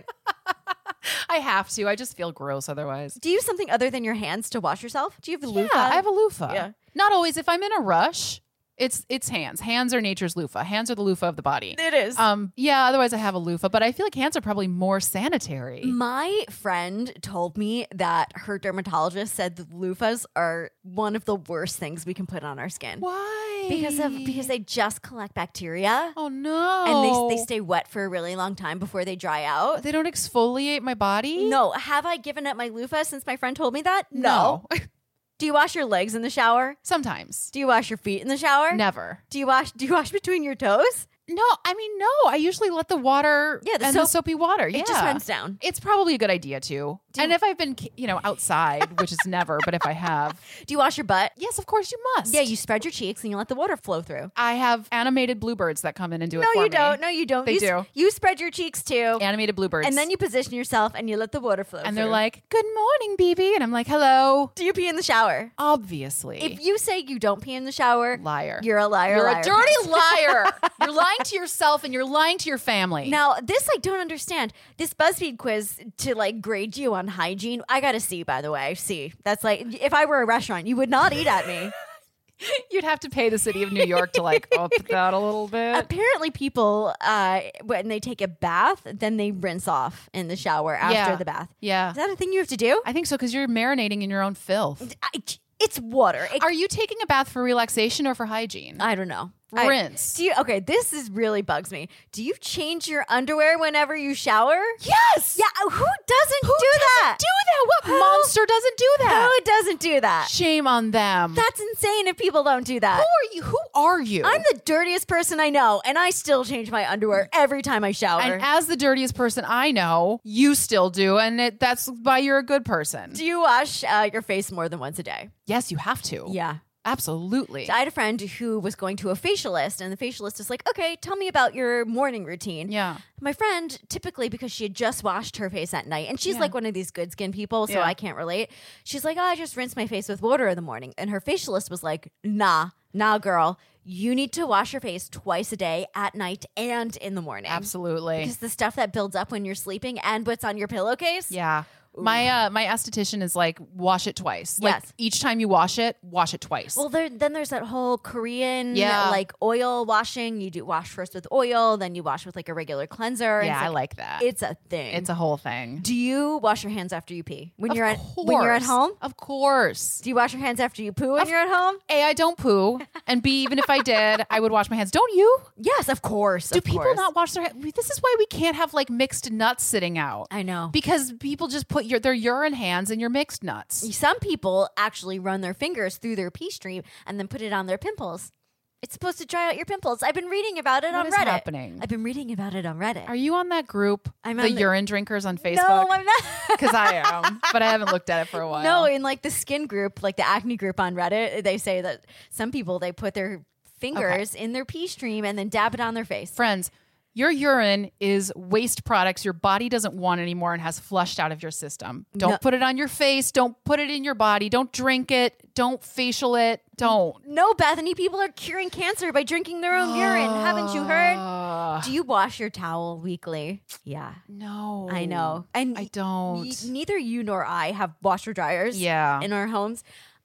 I have to. I just feel gross otherwise. Do you use something other than your hands to wash yourself? Do you have a loofah? Yeah, I have a loofah. Yeah. Not always. If I'm in a rush, it's it's hands. Hands are nature's loofah. Hands are the loofah of the body. It is. Um. Yeah. Otherwise, I have a loofah, but I feel like hands are probably more sanitary. My friend told me that her dermatologist said the loofahs are one of the worst things we can put on our skin. Why? Because of because they just collect bacteria. Oh no. And they they stay wet for a really long time before they dry out. They don't exfoliate my body. No, have I given up my loofah since my friend told me that? No. Do you wash your legs in the shower? Sometimes. Do you wash your feet in the shower? Never. Do you wash do you wash between your toes? No, I mean, no. I usually let the water Yeah, the and the soap- soapy water. Yeah. It just runs down. It's probably a good idea too. and if I've been, you know, outside, which is never, but if I have, Do you wash your butt? yes, of course you must. Yeah, you spread your cheeks and you let the water flow through. I have animated bluebirds that come in and do No, it for you me. don't. No, you don't. They you, do. You spread your cheeks too. Animated bluebirds. And then you position yourself and you let the water flow and they're through. like, "Good morning, B B," and I'm like, "Hello." Do you pee in the shower? Obviously, If you say you don't pee in the shower, liar. you're a liar. You're liar. a dirty liar. You're lying to yourself and you're lying to your family. Now, this I don't understand. This BuzzFeed quiz to like grade you on hygiene, I got a C, by the way. C. That's like, if I were a restaurant, you would not eat at me. You'd have to pay the city of New York to like up that a little bit. Apparently, people, uh, when they take a bath, then they rinse off in the shower after Yeah. the bath. Yeah. Is that a thing you have to do? I think so because you're marinating in your own filth. I, it's water. It- Are you taking a bath for relaxation or for hygiene? I don't know. I- Rinse. do you, okay, this is really bugs me. Do you change your underwear whenever you shower? Yes. Yeah, who doesn't Who do doesn't that? do that? What Who- monster doesn't do that? Who doesn't do that? Shame on them. That's insane if people don't do that. Who are you? Who are you? I'm the dirtiest person I know, and I still change my underwear every time I shower. and as the dirtiest person I know, you still do, and it, that's why you're a good person. do you wash uh, your face more than once a day? Yes, you have to. Yeah. Absolutely. I had a friend who was going to a facialist, and the facialist is like, okay, tell me about your morning routine. Yeah. My friend, typically because she had just washed her face at night, and she's Yeah. like one of these good skin people, so Yeah. I can't relate. She's like, oh, I just rinse my face with water in the morning. And her facialist was like, nah, nah, girl. You need to wash your face twice a day at night and in the morning. Absolutely. Because the stuff that builds up when you're sleeping and what's on your pillowcase. Yeah. My uh, my esthetician is like, wash it twice. Like Yes. each time you wash it, wash it twice. Well, there, then there's that whole Korean Yeah. like oil washing. You do wash first with oil, then you wash with like a regular cleanser. yeah, It's I like that. It's a thing. It's a whole thing. Do you wash your hands after you pee when Of you're at course. when you're at home? Of course. Do you wash your hands after you poo when Of- you're at home? A, I don't poo, and B, even if I did, I would wash my hands. Don't you? Yes, of course. Do of people course. not wash their hands? This is why we can't have like mixed nuts sitting out. I know. Because people just put your their urine hands in your mixed nuts. Some people actually run their fingers through their pee stream and then put it on their pimples. It's supposed to dry out your pimples. I've been reading about it What on is Reddit. happening? I've been reading about it on Reddit. Are you on that group, I'm the on the- urine drinkers on Facebook? No, I'm not. Because I am, but I haven't looked at it for a while. No, in like the skin group, like the acne group on Reddit, they say that some people they put their fingers in their pee stream and then dab it on their face. Friends, your urine is waste products your body doesn't want anymore and has flushed out of your system. Don't No. put it on your face. Don't put it in your body. Don't drink it. Don't facial it. Don't. No, Bethany, people are curing cancer by drinking their own urine. Haven't you heard? Uh, Do you wash your towel weekly? Yeah, no. I know. And I don't. y- neither you nor I have washer dryers Yeah. in our homes.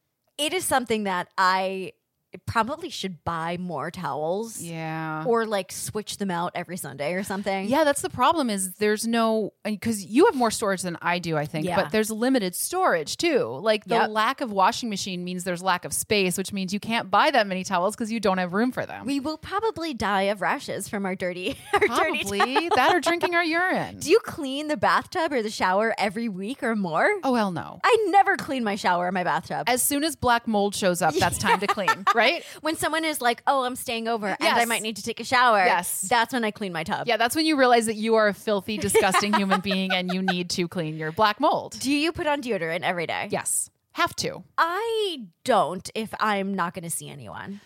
It is something that I probably should buy more towels Yeah. or like switch them out every Sunday or something. Yeah, that's the problem is there's no, because you have more storage than I do, I think, Yeah. but there's limited storage too. Like the Yep. lack of washing machine means there's lack of space, which means you can't buy that many towels because you don't have room for them. We will probably die of rashes from our dirty, our dirty Probably that or drinking our urine. Do you clean the bathtub or the shower every week or more? Oh, hell no. I never clean my shower or my bathtub. As soon as black mold shows up, that's time to clean, right? When someone is like, oh, I'm staying over and I Yes. might need to take a shower. Yes. That's when I clean my tub. Yeah, that's when you realize that you are a filthy, disgusting human being and you need to clean your black mold. Do you put on deodorant every day? Yes, have to. I don't if I'm not going to see anyone.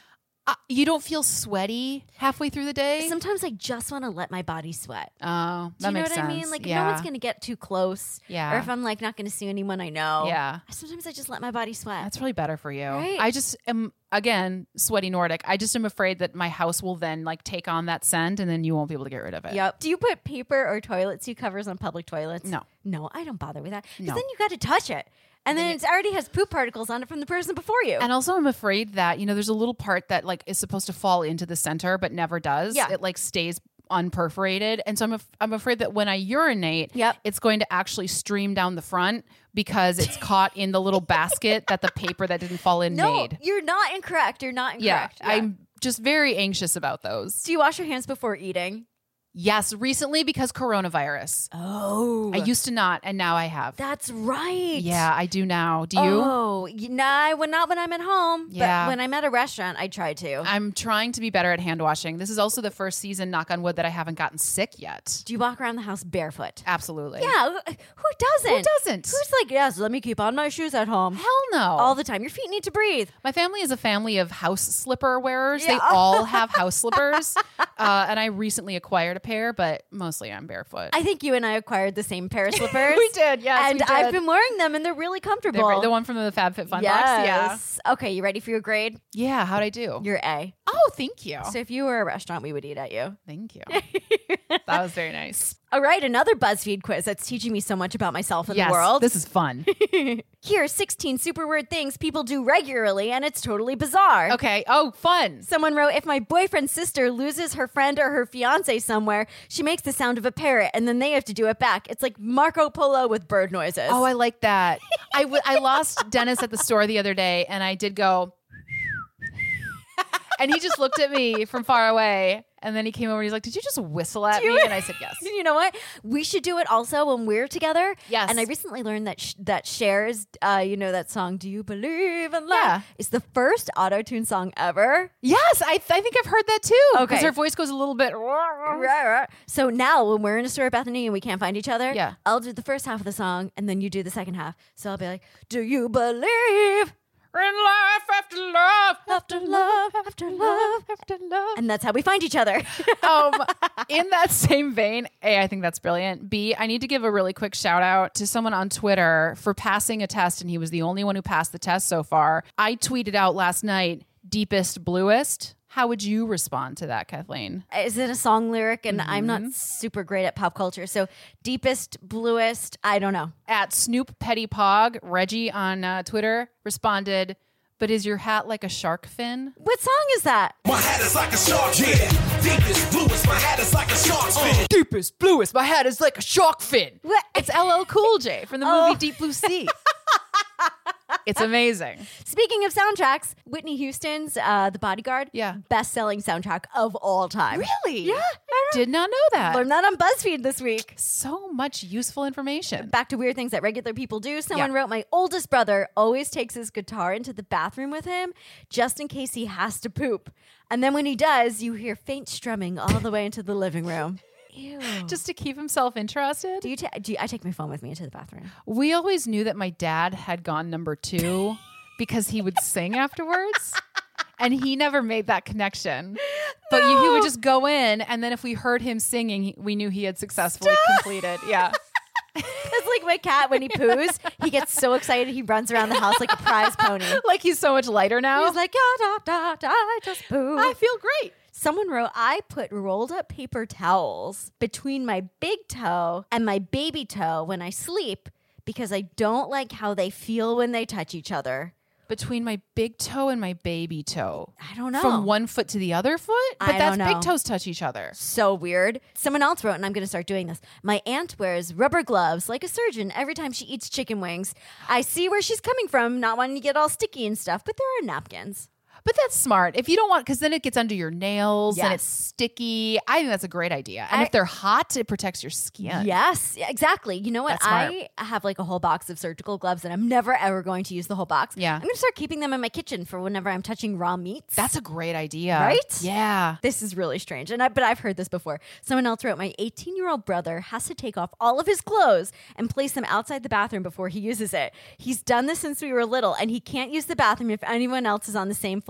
Uh, you don't feel sweaty halfway through the day? Sometimes I just want to let my body sweat. Oh, that Do you know makes what sense. I mean? Like, yeah. no one's going to get too close. Yeah. Or if I'm like not going to see anyone I know. Yeah. Sometimes I just let my body sweat. That's really better for you. Right? I just am, again, sweaty Nordic. I just am afraid that my house will then like take on that scent and then you won't be able to get rid of it. Yep. Do you put paper or toilet seat covers on public toilets? No. No, I don't bother with that. Because No. then you got to touch it. And then it already has poop particles on it from the person before you. And also I'm afraid that, you know, there's a little part that like is supposed to fall into the center but never does. Yeah. It like stays unperforated. And so I'm af- I'm afraid that when I urinate, Yep. it's going to actually stream down the front because it's caught in the little basket that the paper that didn't fall in no, made. you're not incorrect. You're not Yeah, incorrect. Yeah. I'm just very anxious about those. Do you wash your hands before eating? Yes, recently because coronavirus. Oh. I used to not, and now I have. That's right. Yeah, I do now. Do you? Oh, y- nah, well, not when I'm at home. Yeah. But when I'm at a restaurant, I try to. I'm trying to be better at hand washing. This is also the first season, knock on wood, that I haven't gotten sick yet. Do you walk around the house barefoot? Absolutely. Yeah, who who doesn't? Who doesn't? Who's like, yes, let me keep on my shoes at home. Hell no. All the time. Your feet need to breathe. My family is a family of house slipper wearers. They Yeah. all have house slippers. Uh, and I recently acquired a pair, but mostly I'm barefoot. I think you and I acquired the same pair of slippers. We did, yes, And we did. I've been wearing them and they're really They're comfortable. great. The one from the FabFitFun box? yes. Okay, you ready for your grade? Yeah. Yeah, how'd I do? You're A. Oh, thank you. So if you were a restaurant, we would eat at you. Thank you. That was very nice. All right, another BuzzFeed quiz that's teaching me so much about myself and Yes, the world. this is fun. Here are sixteen super weird things people do regularly, and it's totally bizarre. Okay. Oh, fun. Someone wrote, if my boyfriend's sister loses her friend or her fiance somewhere, she makes the sound of a parrot, and then they have to do it back. It's like Marco Polo with bird noises. Oh, I like that. I, w- I lost Dennis at the store the other day, and I did go, and he just looked at me from far away, and then he came over and he's like, did you just whistle at me? And I said, yes. You know what? We should do it also when we're together. Yes. And I recently learned that sh- that Cher's, uh, you know that song, Do You Believe in Love? Yeah. It's the first auto-tune song ever. Yes, I, th- I think I've heard that too. Okay. Because her voice goes a little bit. So now when we're in a store at Bethany and we can't find each other, Yeah. I'll do the first half of the song and then you do the second half. So I'll be like, do you believe In life after love. after love, after love, After love. and that's how we find each other. um, in that same vein, A, I think that's brilliant. B, I need to give a really quick shout out to someone on Twitter for passing a test, and he was the only one who passed the test so far. I tweeted out last night, deepest, bluest. How would you respond to that, Kathleen? Is it a song lyric? And I'm Mm-hmm. not super great at pop culture. So deepest, bluest, I don't know. At Snoop Petty Pog, Reggie on uh, Twitter responded, but is your hat like a shark fin? What song is that? My hat is like a shark, yeah. Deepest, bluest, my hat is like a shark's fin. Deepest, bluest, my hat is like a shark fin. What? It's L L Cool J from the Oh. movie Deep Blue Sea. It's amazing. Speaking of soundtracks, Whitney Houston's uh, The Bodyguard, Yeah. best-selling soundtrack of all time. Really? Yeah. I Did not know that. learned that on BuzzFeed this week. So much useful information. Back to weird things that regular people do. Someone Yeah. wrote, my oldest brother always takes his guitar into the bathroom with him just in case he has to poop. And then when he does, you hear faint strumming all the way into the living room. Ew. Just to keep himself interested. Do you, ta- do you I take my phone with me into the bathroom. We always knew that my dad had gone number two because he would sing afterwards. And he never made that connection. But you, he would just go in, and then if we heard him singing, he, we knew he had successfully completed. Yeah. It's like my cat when he poos, he gets so excited he runs around the house like a prize pony. Like he's so much lighter now. He's like, da, da, da, I just poo. I feel great. Someone wrote, I put rolled up paper towels between my big toe and my baby toe when I sleep because I don't like how they feel when they touch each other. Between my big toe and my baby toe. I don't know. From one foot to the other foot? But I that's don't big know. toes touch each other. So weird. Someone else wrote, and I'm going to start doing this. My aunt wears rubber gloves like a surgeon every time she eats chicken wings. I see where she's coming from, not wanting to get all sticky and stuff, but there are napkins. But that's smart. If you don't want, because then it gets under your nails and Yes. it's sticky. I think that's a great idea. And I- if they're hot, it protects your skin. Yes, exactly. You know what? That's smart. I have like a whole box of surgical gloves and I'm never ever going to use the whole box. Yeah. I'm going to start keeping them in my kitchen for whenever I'm touching raw meats. That's a great idea. Right? Yeah. This is really strange. And I, but I've heard this before. Someone else wrote, my eighteen-year-old brother has to take off all of his clothes and place them outside the bathroom before he uses it. He's done this since we were little and he can't use the bathroom if anyone else is on the same floor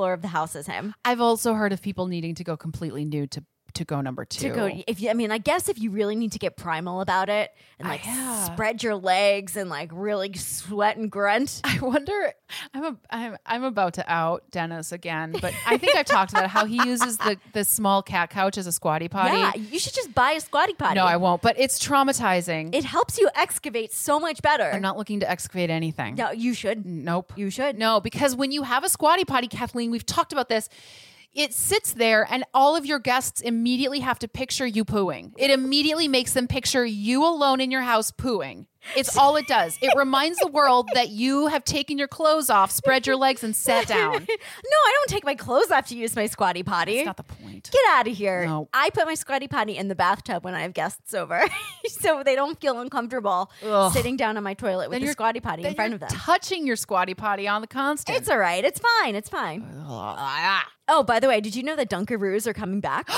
floor of the house as him. I've also heard of people needing to go completely nude to to go number two. To go, if you, I mean, I guess if you really need to get primal about it and like yeah. spread your legs and like really sweat and grunt. I wonder. I'm a, I'm I'm about to out Dennis again, but I think I've talked about how he uses the the small cat couch as a squatty potty. Yeah, you should just buy a squatty potty. No, I won't. But it's traumatizing. It helps you excavate so much better. I'm not looking to excavate anything. No, you should. Nope. You should. No, because when you have a squatty potty, Kathleen, we've talked about this. It sits there and all of your guests immediately have to picture you pooing. It immediately makes them picture you alone in your house pooing. It's all it does. It reminds the world that you have taken your clothes off, spread your legs, and sat down. No, I don't take my clothes off to use my squatty potty. That's not the point. Get out of here. No. I put my squatty potty in the bathtub when I have guests over so they don't feel uncomfortable Ugh. sitting down on my toilet with Then the you're- squatty potty then in front you're of them. touching your squatty potty on the constant. It's all right. It's fine. It's fine. Oh, by the way, did you know that Dunkaroos are coming back?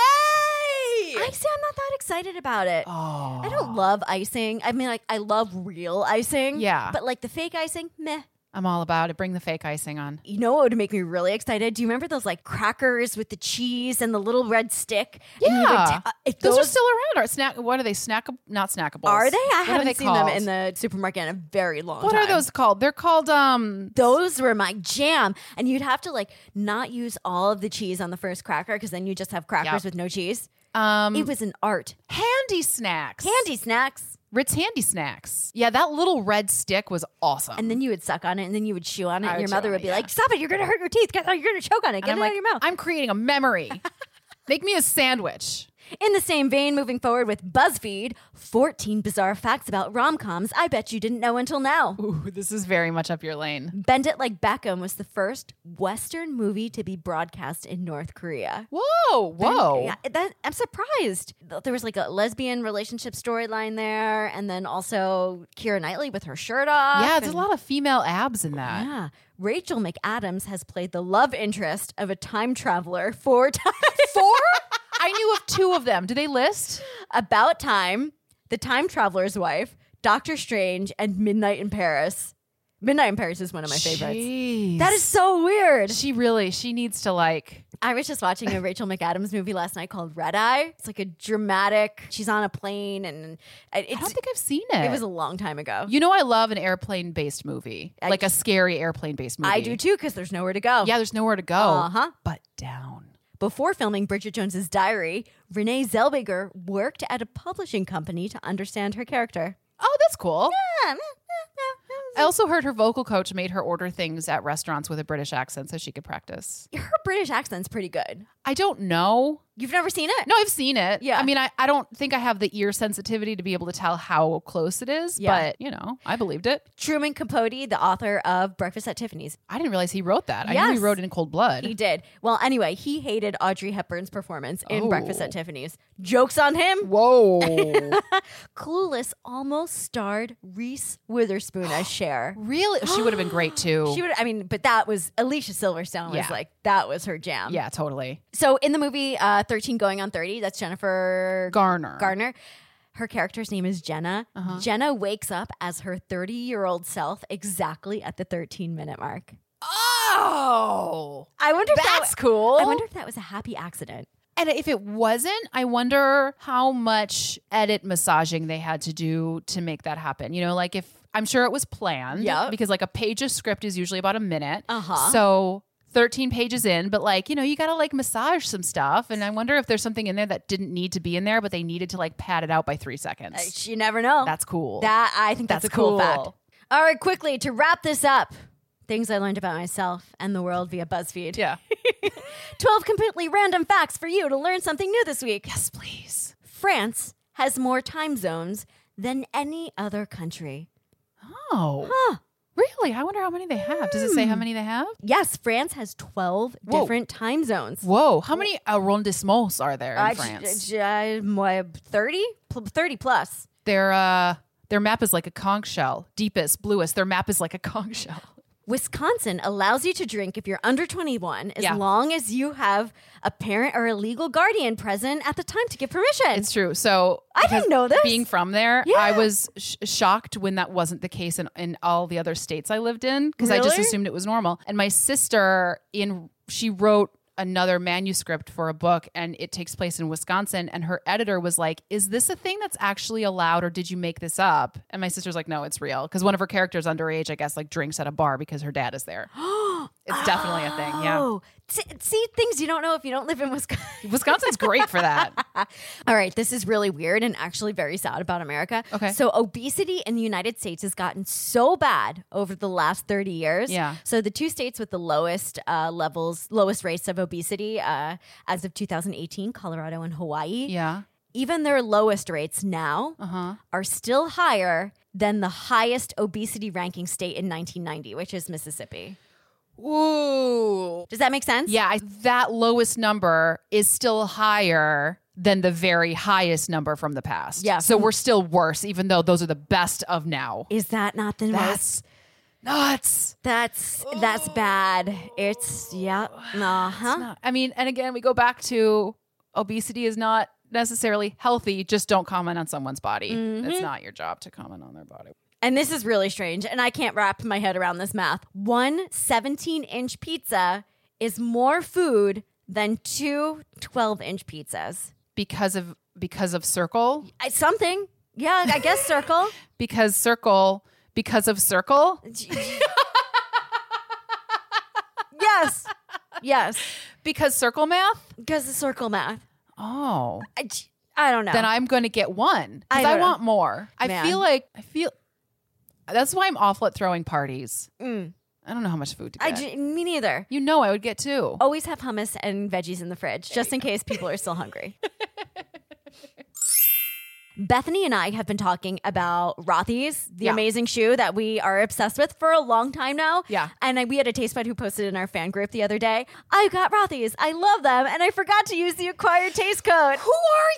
Yay! I see. I'm not that excited about it. Oh. I don't love icing. I mean, like, I love real icing. Yeah. But like the fake icing, meh. I'm all about it. Bring the fake icing on. You know what would make me really excited? Do you remember those like crackers with the cheese and the little red stick? And you would Yeah. ta- uh, if Those, those are still around. Or snack? What are they? Snack? Not snackables. Are they? I What are haven't they seen called? them in the supermarket in a very long What time. are those called? They're called um. Those were my jam. And you'd have to like not use all of the cheese on the first cracker because then you just have crackers Yep. with no cheese. Um, It was an art. handy snacks. Candy snacks. Ritz handy snacks. Yeah, that little red stick was awesome. And then you would suck on it and then you would chew on it. I And would your chew mother on would it, be yeah. like, stop it. You're going to hurt your teeth. Get, you're going to choke on it. Get And it I'm out like, of your mouth. I'm creating a memory. Make me a sandwich. In the same vein, moving forward with BuzzFeed, fourteen bizarre facts about rom-coms I bet you didn't know until now. Ooh, this is very much up your lane. Bend It Like Beckham was the first Western movie to be broadcast in North Korea. Whoa, whoa. Yeah, that, I'm surprised. There was like a lesbian relationship storyline there, and then also Keira Knightley with her shirt off. Yeah, there's and- a lot of female abs in that. Yeah. Rachel McAdams has played the love interest of a time traveler four times. Four? I knew of two of them. Do they list? About Time, The Time Traveler's Wife, Doctor Strange, and Midnight in Paris. Midnight in Paris is one of my favorites. Jeez. That is so weird. She really, she needs to like. I was just watching a Rachel McAdams movie last night called Red Eye. It's like a dramatic, she's on a plane and it's, I don't think I've seen it. it was a long time ago. You know, I love an airplane based movie, I- like a scary airplane based movie. I do too because there's nowhere to go. Yeah, there's nowhere to go. Uh-huh. But down. Before filming Bridget Jones's Diary, Renee Zellweger worked at a publishing company to understand her character. Oh, that's cool. Yeah, I also heard her vocal coach made her order things at restaurants with a British accent so she could practice. her British accent's pretty good. I don't know. You've never seen it? No, I've seen it. Yeah. I mean, I, I don't think I have the ear sensitivity to be able to tell how close it is, Yeah. but, you know, I believed it. Truman Capote, the author of Breakfast at Tiffany's. I didn't realize he wrote that. I knew Yes. he wrote it in cold blood. He did. Well, anyway, he hated Audrey Hepburn's performance in Oh. Breakfast at Tiffany's. Joke's on him. Whoa. Clueless almost starred Reese Witherspoon as Cher. Really? She would have been great too. She would, I mean, but that was Alicia Silverstone was Yeah. like, that was her jam. yeah, totally. So in the movie uh, thirteen Going on thirty, that's Jennifer Garner. Garner. Her character's name is Jenna. Uh-huh. Jenna wakes up as her thirty-year-old self exactly at the thirteen-minute mark. Oh. I wonder if That's that, cool. I wonder if that was a happy accident. And if it wasn't, I wonder how much edit massaging they had to do to make that happen. You know, like if I'm sure it was planned. Yeah. Because like a page of script is usually about a minute. Uh-huh. So thirteen pages in, but like, you know, you got to like massage some stuff. And I wonder if there's something in there that didn't need to be in there, but they needed to like pad it out by three seconds. Uh, You never know. That's cool. That I think that's, That's a cool, cool. fact. All right, quickly to wrap this up. Things I learned about myself and the world via BuzzFeed. yeah. twelve completely random facts for you to learn something new this week. Yes, please. France has more time zones than any other country. Oh. Huh. Really? I wonder how many they have. Does it say how many they have? Yes, France has twelve Whoa. different time zones. Whoa. How many arrondissements are there in Uh, France? j- j- uh, more thirty? Pl- thirty plus. Their uh their map is like a conch shell. Deepest, bluest. Their map is like a conch shell. Wisconsin allows you to drink if you're under twenty-one, as Yeah. long as you have a parent or a legal guardian present at the time to give permission. It's true. So I didn't because know this. Being from there, Yeah. I was sh- shocked when that wasn't the case in, in all the other states I lived in because I just Really? assumed it was normal. And my sister, in she wrote another manuscript for a book, and it takes place in Wisconsin, and her editor was like, is this a thing that's actually allowed, or did you make this up? And my sister's like, no, it's real, because one of her characters underage, I guess, like drinks at a bar because her dad is there. It's definitely a thing. Yeah. Oh, t- see things you don't know if you don't live in Wisconsin. Wisconsin's great for that. All right, this is really weird and actually very sad about America. Okay. So obesity in the United States has gotten so bad over the last thirty years. Yeah. So the two states with the lowest uh, levels, lowest rates of obesity uh, as of two thousand eighteen, Colorado and Hawaii. Yeah. Even their lowest rates now Uh-huh. are still higher than the highest obesity ranking state in nineteen ninety, which is Mississippi. Ooh. Does that make sense? Yeah, I, that lowest number is still higher than the very highest number from the past. Yeah. So we're still worse, even though those are the best of now. Is that not the most? That's nuts. That's that's bad. It's yeah. Uh huh. Not- I mean, and again, we go back to obesity is not necessarily healthy. Just don't comment on someone's body. It's not your job to comment on their body. And this is really strange, and I can't wrap my head around this math. One seventeen-inch pizza is more food than two twelve-inch pizzas. Because of because of Circle, I- Something. Yeah, I guess circle. because Circle, because of Circle, Yes. Yes. because Circle math. Because of circle math. Oh. I, I don't know. Then I'm going to get one I because I, don't know. want more. I Man. feel like I feel that's why I'm awful at throwing parties. Mm. I don't know how much food to I get. j- me neither. You know, I would get two. Always have hummus and veggies in the fridge, just in case people are still hungry. Bethany and I have been talking about Rothy's, the Yeah. amazing shoe that we are obsessed with for a long time now. Yeah. And I, we had a taste bud who posted in our fan group the other day, I got Rothy's, I love them, and I forgot to use the acquired taste code. Who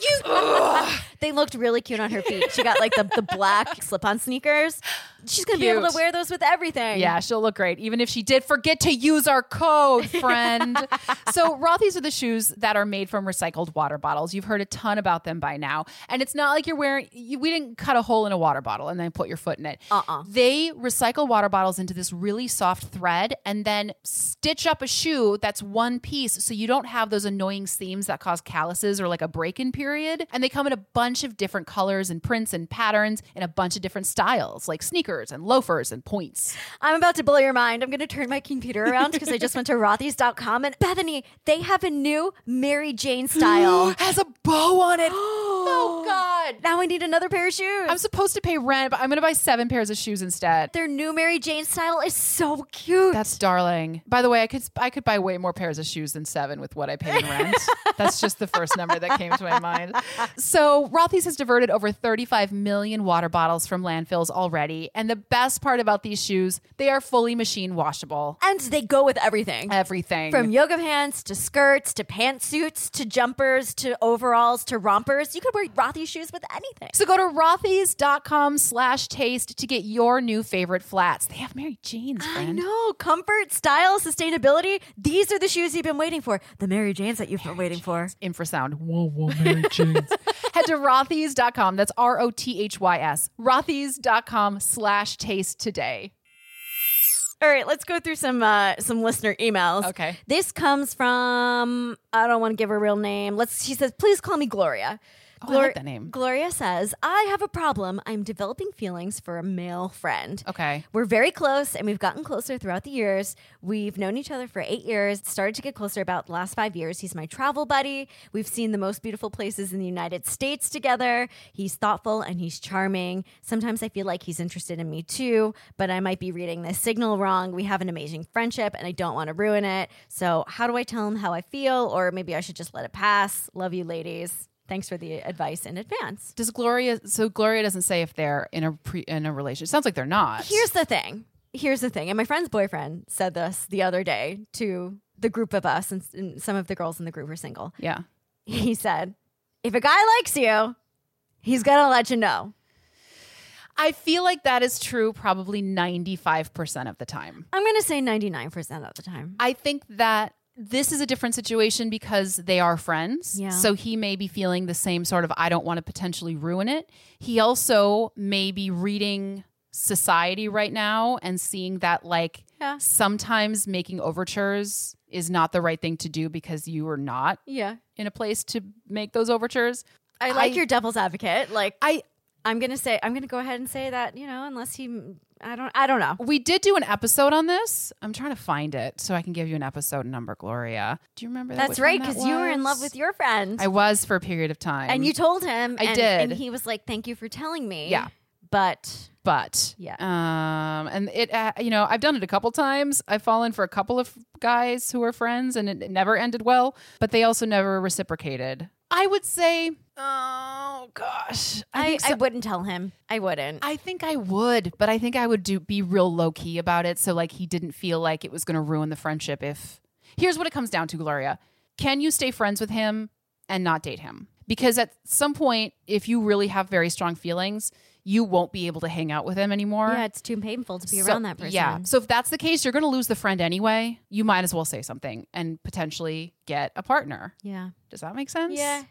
are you? They looked really cute on her feet. She got like the, the black slip-on sneakers. She's going to be able Cute. to wear those with everything. Yeah, she'll look great, even if she did forget to use our code, friend. So Rothy's are the shoes that are made from recycled water bottles. You've heard a ton about them by now. And it's not like you're wearing, you, we didn't cut a hole in a water bottle and then put your foot in it. Uh-uh. They recycle water bottles into this really soft thread and then stitch up a shoe that's one piece so you don't have those annoying seams that cause calluses or like a break-in period. And they come in a bunch of different colors and prints and patterns in a bunch of different styles, like sneakers and loafers and points. I'm about to blow your mind. I'm going to turn my computer around because I just went to Rothys dot com. And Bethany, they have a new Mary Jane style. Has a bow on it. Oh, God. Now I need another pair of shoes. I'm supposed to pay rent, but I'm going to buy seven pairs of shoes instead. Their new Mary Jane style is so cute. That's darling. By the way, I could I could buy way more pairs of shoes than seven with what I pay in rent. That's just the first number that came to my mind. So Rothy's has diverted over thirty-five million water bottles from landfills already. And the best part about these shoes, they are fully machine washable. And they go with everything. Everything. From yoga pants to skirts to pantsuits to jumpers to overalls to rompers. You could wear Rothy's shoes with anything. So go to rothys.com slash taste to get your new favorite flats. They have Mary Jane's, I friend. know. Comfort, style, sustainability. These are the shoes you've been waiting for. The Mary Janes that you've been waiting for. Infrasound. Whoa, whoa, Mary Jane's. Head to rothys dot com. That's R O T H Y S. rothys.com slash taste today. All right, let's go through some uh, some listener emails. Okay. This comes from, I don't want to give her real name. Let's. She says, please call me Gloria. Oh, I like that name. Gloria says, I have a problem. I'm developing feelings for a male friend. Okay. We're very close, and we've gotten closer throughout the years. We've known each other for eight years, started to get closer about the last five years. He's my travel buddy. We've seen the most beautiful places in the United States together. He's thoughtful, and he's charming. Sometimes I feel like he's interested in me too, but I might be reading this signal wrong. We have an amazing friendship, and I don't want to ruin it. So how do I tell him how I feel? Or maybe I should just let it pass. Love you, ladies. Thanks for the advice in advance. Does Gloria, so Gloria doesn't say if they're in a pre, in a relationship. It sounds like they're not. Here's the thing. Here's the thing. And my friend's boyfriend said this the other day to the group of us, and, and some of the girls in the group were single. Yeah. He said, if a guy likes you, he's going to let you know. I feel like that is true probably ninety-five percent of the time. I'm going to say ninety-nine percent of the time. I think that this is a different situation because they are friends. Yeah. So he may be feeling the same sort of, I don't want to potentially ruin it. He also may be reading society right now and seeing that like Yeah. sometimes making overtures is not the right thing to do because you are not Yeah. in a place to make those overtures. I like I- your devil's advocate. Like, I I'm going to say, I'm going to go ahead and say that, you know, unless he, I don't, I don't know. We did do an episode on this. I'm trying to find it so I can give you an episode number, Gloria. Do you remember that? That's which right. one that Because you were in love was? with your friend. I was for a period of time. and you told him. I and, did. And he was like, thank you for telling me. Yeah. But But Yeah. um, and it, uh, you know, I've done it a couple times. I've fallen for a couple of guys who were friends, and it, it never ended well. But they also never reciprocated. I would say, oh gosh, I, think I so- wouldn't tell him. I wouldn't. I think I would, but I think I would do be real low key about it, so like he didn't feel like it was going to ruin the friendship. If here's what it comes down to, Gloria, can you stay friends with him and not date him? Because at some point, if you really have very strong feelings, you won't be able to hang out with him anymore. yeah, it's too painful to be So- around that person. Yeah. So if that's the case, you're going to lose the friend anyway. You might as well say something and potentially get a partner. Yeah. Does that make sense? Yeah.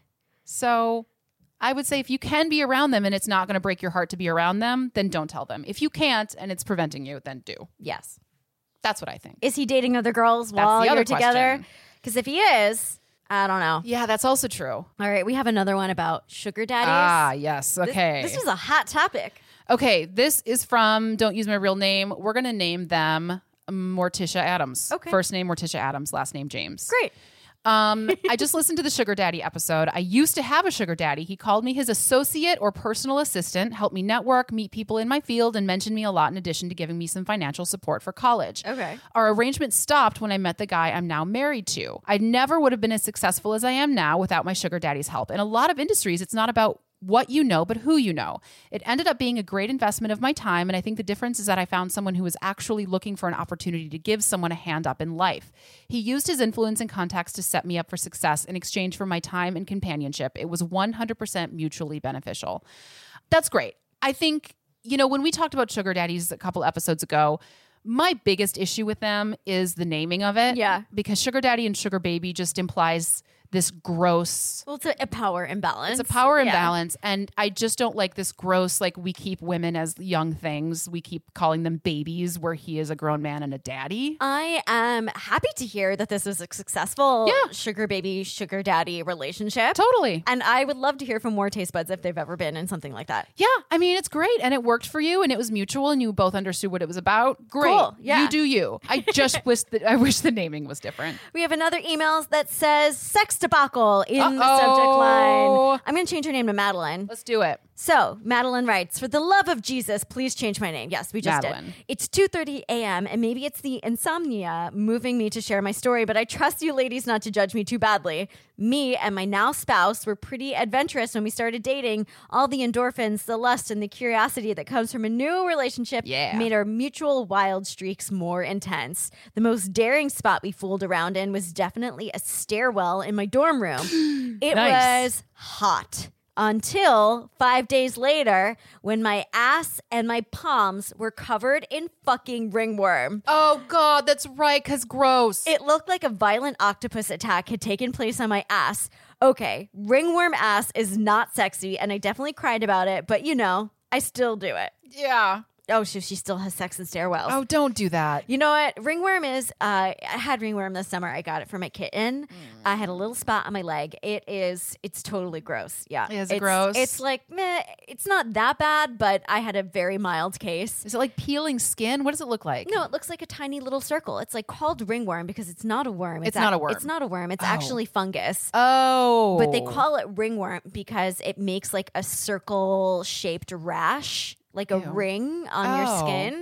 So I would say if you can be around them and it's not going to break your heart to be around them, then don't tell them. If you can't and it's preventing you, then do. Yes. That's what I think. Is he dating other girls That's while the you're other together? question. Because if he is, I don't know. Yeah, that's also true. All right, we have another one about sugar daddies. Ah, yes. This- Okay. This, was a hot topic. Okay, this is from Don't Use My Real Name. We're going to name them Morticia Adams. Okay. First name Morticia Adams, last name James. Great. Um, I just listened to the Sugar Daddy episode. I used to have a sugar daddy. He called me his associate or personal assistant, helped me network, meet people in my field, and mentioned me a lot in addition to giving me some financial support for college. Okay. Our arrangement stopped when I met the guy I'm now married to. I never would have been as successful as I am now without my sugar daddy's help. In a lot of industries, it's not about what you know, but who you know. It ended up being a great investment of my time, and I think the difference is that I found someone who was actually looking for an opportunity to give someone a hand up in life. He used his influence and contacts to set me up for success in exchange for my time and companionship. It was one hundred percent mutually beneficial. That's great. I think, you know, when we talked about sugar daddies a couple episodes ago, my biggest issue with them is the naming of it. Yeah. Because sugar daddy and sugar baby just implies this gross, Well, it's a, a power imbalance. it's a power Yeah. imbalance. And I just don't like this gross, like we keep women as young things. We keep calling them babies where he is a grown man and a daddy. I am happy to hear that this is a successful Yeah. sugar baby, sugar daddy relationship. Totally. And I would love to hear from more taste buds if they've ever been in something like that. Yeah. I mean, it's great. And it worked for you and it was mutual and you both understood what it was about. Great. Cool. Yeah. You do you. I just wish that I wish the naming was different. We have another email that says sex debacle in the Uh-oh. subject line. I'm going to change her name to Madeline. Let's do it. So, Madeline writes, for the love of Jesus, please change my name. Yes, we just Madeline. did. It's two thirty a.m. and maybe it's the insomnia moving me to share my story, but I trust you ladies not to judge me too badly. Me and my now spouse were pretty adventurous when we started dating. All the endorphins, the lust, and the curiosity that comes from a new relationship Yeah. made our mutual wild streaks more intense. The most daring spot we fooled around in was definitely a stairwell in my dorm room. It Nice. was hot. Until five days later, when my ass and my palms were covered in fucking ringworm. Oh, God, that's right, because gross. It looked like a violent octopus attack had taken place on my ass. Okay, ringworm ass is not sexy, and I definitely cried about it, but you know, I still do it. yeah. Oh, she, she still has sex in stairwells. Oh, don't do that. You know what? Ringworm is, uh, I had ringworm this summer. I got it for my kitten. I had a little spot on my leg. It is, it's totally gross. Yeah. Is it it's, gross? It's like, meh, it's not that bad, but I had a very mild case. Is it like peeling skin? What does it look like? No, it looks like a tiny little circle. It's like called ringworm because it's not a worm. It's not a worm. It's not a worm. It's Oh. actually fungus. Oh. But they call it ringworm because it makes like a circle shaped rash, like a Ew. ring on your Oh. skin.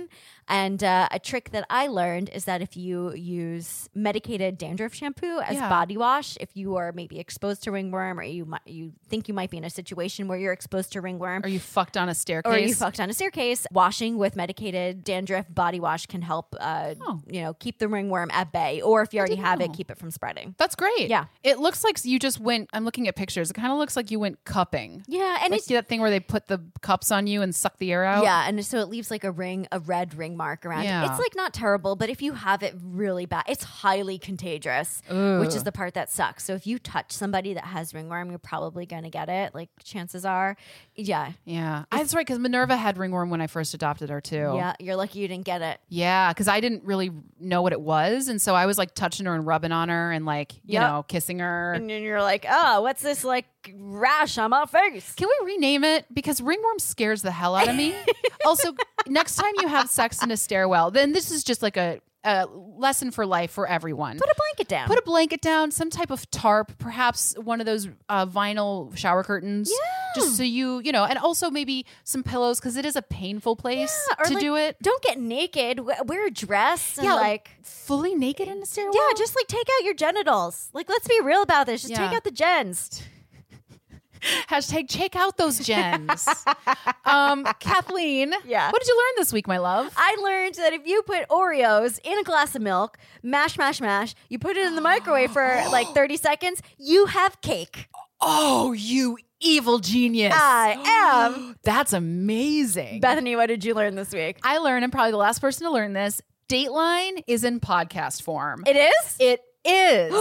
And uh, a trick that I learned is that if you use medicated dandruff shampoo as Yeah. body wash, if you are maybe exposed to ringworm, or you might, you think you might be in a situation where you're exposed to ringworm, Or you fucked on a staircase. or you fucked on a staircase, washing with medicated dandruff body wash can help, uh, Oh. you know, keep the ringworm at bay. Or if you already didn't have know. it, keep it from spreading. That's great. Yeah. It looks like you just went, I'm looking at pictures. It kind of looks like you went cupping. Yeah, and Like it's that thing where they put the cups on you and suck the air out. yeah, and so it leaves like a ring, a red ring mark around Yeah. it. It's like not terrible, but if you have it really bad, it's highly contagious, which is the part that sucks. So if you touch somebody that has ringworm, you're probably going to get it. Like chances are, yeah, Yeah. That's right, because Minerva had ringworm when I first adopted her too. yeah, you're lucky you didn't get it. Yeah, because I didn't really know what it was. And so I was like touching her and rubbing on her and like, you Yep. know, kissing her. And then you're like, oh, what's this like rash on my face? Can we rename it? Because ringworm scares the hell out of me. Also, next time you have sex in a stairwell, then this is just like a, a lesson for life for everyone. Put a blanket down. Put a blanket down, some type of tarp, perhaps one of those uh, vinyl shower curtains. Yeah. Just so you, you know, and also maybe some pillows because it is a painful place Yeah, or, to like, do it. Don't get naked. W- Wear a dress. And Yeah, like. fully naked in a stairwell. Yeah, just like take out your genitals. Like, let's be real about this. Just Yeah. take out the gens. Hashtag check out those gens. um, Kathleen, Yeah. what did you learn this week, my love? I learned that if you put Oreos in a glass of milk, mash, mash, mash, you put it in the microwave for like thirty seconds, you have cake. Oh, you evil genius. I am. That's amazing. Bethany, what did you learn this week? I learned, I'm probably the last person to learn this. Dateline is in podcast form. It is? It is.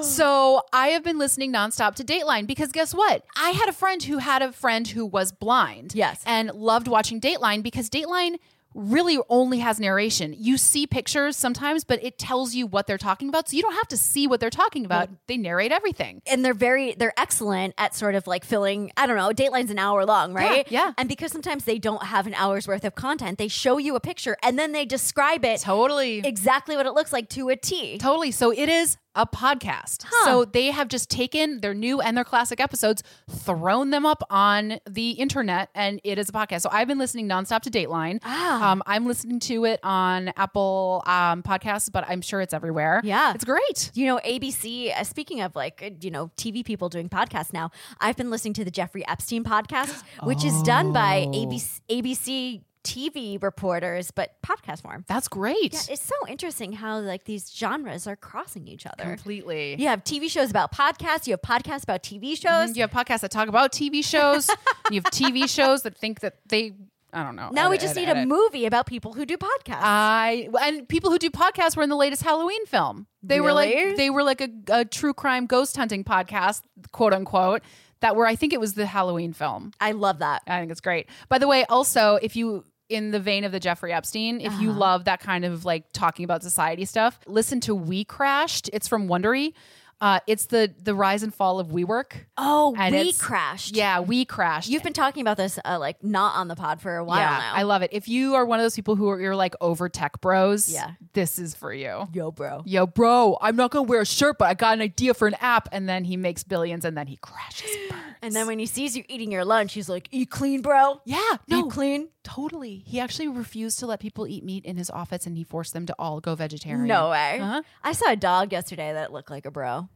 So I have been listening nonstop to Dateline because guess what? I had a friend who had a friend who was blind. Yes. And loved watching Dateline because Dateline really only has narration. You see pictures sometimes, but it tells you what they're talking about. So you don't have to see what they're talking about. They narrate everything. And they're very, they're excellent at sort of like filling, I don't know, Dateline's an hour long, right? Yeah, yeah. And because sometimes they don't have an hour's worth of content, they show you a picture and then they describe it Totally. exactly what it looks like to a T. Totally. So it is a podcast. Huh. So they have just taken their new and their classic episodes, thrown them up on the internet, and it is a podcast. So I've been listening nonstop to Dateline. Ah. Um, I'm listening to it on Apple um, Podcasts, but I'm sure it's everywhere. Yeah. It's great. You know, A B C, uh, speaking of like, uh, you know, T V people doing podcasts now, I've been listening to the Jeffrey Epstein podcast, which is done by A B C, A B C T V reporters, but podcast form. That's great. Yeah, it's so interesting how like these genres are crossing each other. Completely. You have T V shows about podcasts, you have podcasts about T V shows. You have podcasts that talk about T V shows. You have T V shows that think that they, I don't know. Now we Edit, just edit, need a edit. movie about people who do podcasts. I and people who do podcasts were in the latest Halloween film. They were Really? like they were like a, a true crime ghost hunting podcast, quote unquote. That were I think it was the Halloween film. I love that. I think it's great. By the way, also if you in the vein of the Jeffrey Epstein, if Uh-huh. you love that kind of like talking about society stuff, listen to We Crashed. It's from Wondery. Uh, it's the the rise and fall of WeWork. Oh, And we it's- crashed. Yeah, We Crashed. You've been talking about this uh, like not on the pod for a while yeah, now. I love it. If you are one of those people who are you're like over tech bros, Yeah. this is for you. Yo, bro. Yo, bro, I'm not gonna wear a shirt, but I got an idea for an app, and then he makes billions, and then he crashes and burns. And then when he sees you eating your lunch, he's like, "Eat clean, bro. yeah, Eat no, clean." totally. He actually refused to let people eat meat in his office, and he forced them to all go vegetarian. No way. Huh? I saw a dog yesterday that looked like a bro.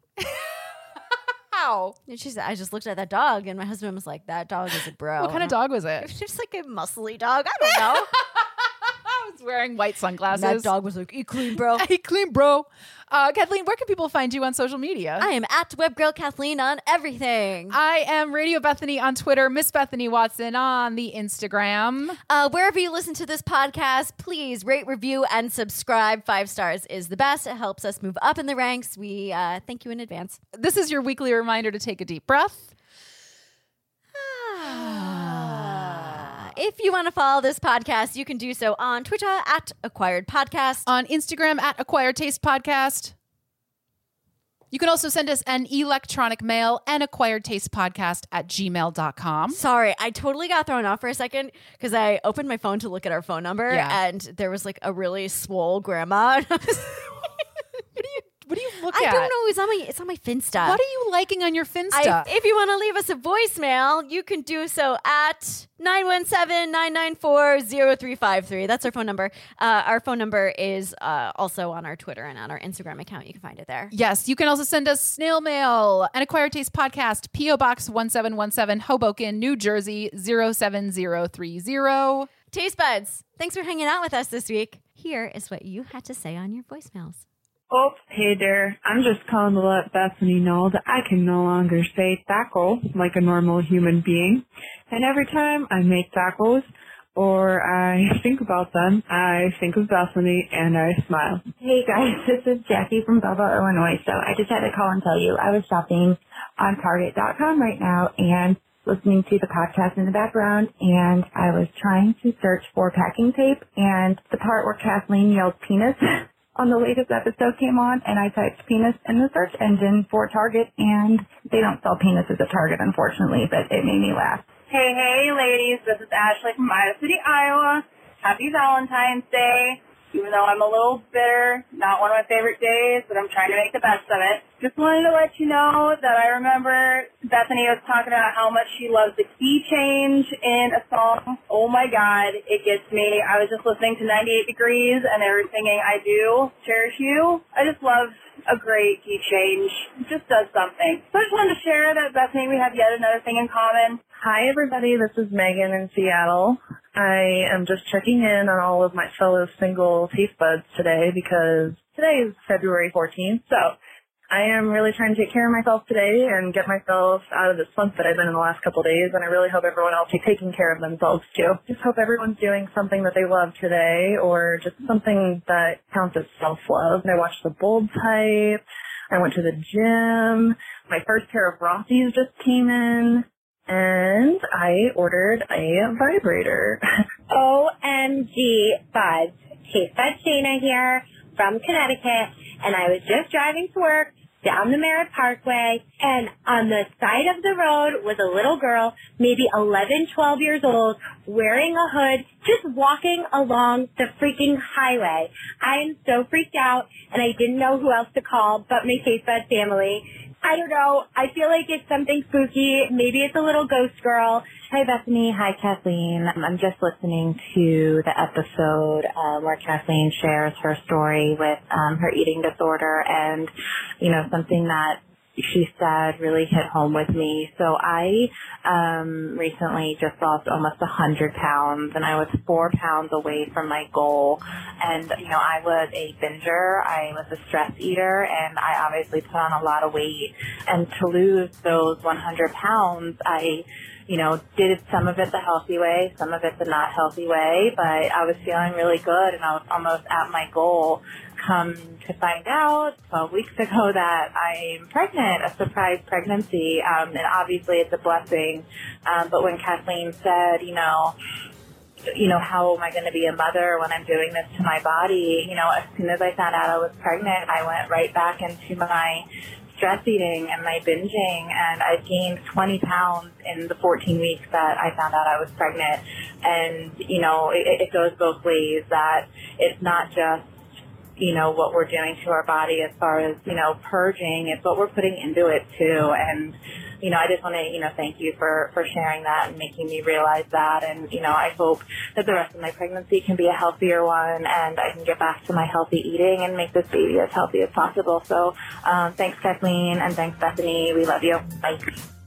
How? And she said, I just looked at that dog, and my husband was like, "That dog is a bro." What kind of dog was It it? was just like a muscly dog. I don't know. I was wearing white sunglasses. that dog was like, "Eat clean, bro." Hey, clean, bro. Uh, Kathleen, where can people find you on social media? I am at WebGirl Kathleen on everything. I am Radio Bethany on Twitter, Miss Bethany Watson on the Instagram. Uh, wherever you listen to this podcast, please rate, review, and subscribe. Five stars is the best. It helps us move up in the ranks. We uh, thank you in advance. This is your weekly reminder to take a deep breath. If you want to follow this podcast, you can do so on Twitter at Acquired Podcast. On Instagram at Acquired Taste Podcast. You can also send us an electronic mail and acquired taste podcast at gmail dot com. Sorry, I totally got thrown off for a second because I opened my phone to look at our phone number Yeah. and there was like a really swole grandma. What are you what are you look I at? don't know. It's on my it's on my Finsta. What are you liking on your Finsta? I, if you want to leave us a voicemail, you can do so at nine one seven, nine nine four, zero three five three. That's our phone number. Uh, our phone number is uh, also on our Twitter and on our Instagram account. You can find it there. Yes, you can also send us snail mail. An Acquired Taste Podcast, P O Box one seven one seven, Hoboken, New Jersey, zero seven zero three zero. Taste Buds, thanks for hanging out with us this week. Here is what you had to say on your voicemails. Oh, hey there. I'm just calling to let Bethany know that I can no longer say taco like a normal human being. And every time I make tacos or I think about them, I think of Bethany and I smile. Hey guys, this is Jackie from Belleville, Illinois. So I just had to call and tell you I was shopping on Target dot com right now and listening to the podcast in the background, and I was trying to search for packing tape, and the part where Kathleen yelled penis on the latest episode came on, and I typed penis in the search engine for Target, and they don't sell penises at Target, unfortunately, but it made me laugh. Hey, hey, ladies, this is Ashley from Iowa City, Iowa. Happy Valentine's Day. Even though I'm a little bitter, not one of my favorite days, but I'm trying to make the best of it. Just wanted to let you know that I remember Bethany was talking about how much she loves the key change in a song. Oh my God, it gets me. I was just listening to ninety-eight degrees and they were singing I Do, Cherish You. I just love a great key change. It just does something. So I just wanted to share that Bethany, we have yet another thing in common. Hi everybody, this is Megan in Seattle. I am just checking in on all of my fellow single taste buds today because today is February fourteenth, so I am really trying to take care of myself today and get myself out of the slump that I've been in the last couple of days, and I really hope everyone else is taking care of themselves too. Just hope everyone's doing something that they love today or just something that counts as self-love. I watched The Bold Type. I went to the gym. My first pair of Rossies just came in. And I ordered a vibrator. O M G buds. Taste Bud Shayna here from Connecticut, and I was just driving to work down the Merritt Parkway, and on the side of the road was a little girl, maybe eleven, twelve years old, wearing a hood, just walking along the freaking highway. I am so freaked out, and I didn't know who else to call but my Taste Bud family. I don't know. I feel like it's something spooky. Maybe it's a little ghost girl. Hi, Bethany. Hi, Kathleen. I'm just listening to the episode uh, where Kathleen shares her story with um, her eating disorder, and, you know, something that she said really hit home with me. So I um, recently just lost almost one hundred pounds, and I was four pounds away from my goal. And, you know, I was a binger, I was a stress eater, and I obviously put on a lot of weight. And to lose those one hundred pounds, I, you know, did some of it the healthy way, some of it the not healthy way, but I was feeling really good, and I was almost at my goal. Come to find out twelve weeks ago that I'm pregnant, a surprise pregnancy, um, and obviously it's a blessing. Um, but when Kathleen said, you know, you know, how am I going to be a mother when I'm doing this to my body? You know, as soon as I found out I was pregnant, I went right back into my stress eating and my binging, and I gained twenty pounds in the fourteen weeks that I found out I was pregnant. And, you know, it, it goes both ways, that it's not just, you know, what we're doing to our body as far as, you know, purging. It's what we're putting into it too. And, you know, I just want to, you know, thank you for, for sharing that and making me realize that. And, you know, I hope that the rest of my pregnancy can be a healthier one, and I can get back to my healthy eating and make this baby as healthy as possible. So um, thanks, Kathleen, and thanks, Bethany. We love you. Bye.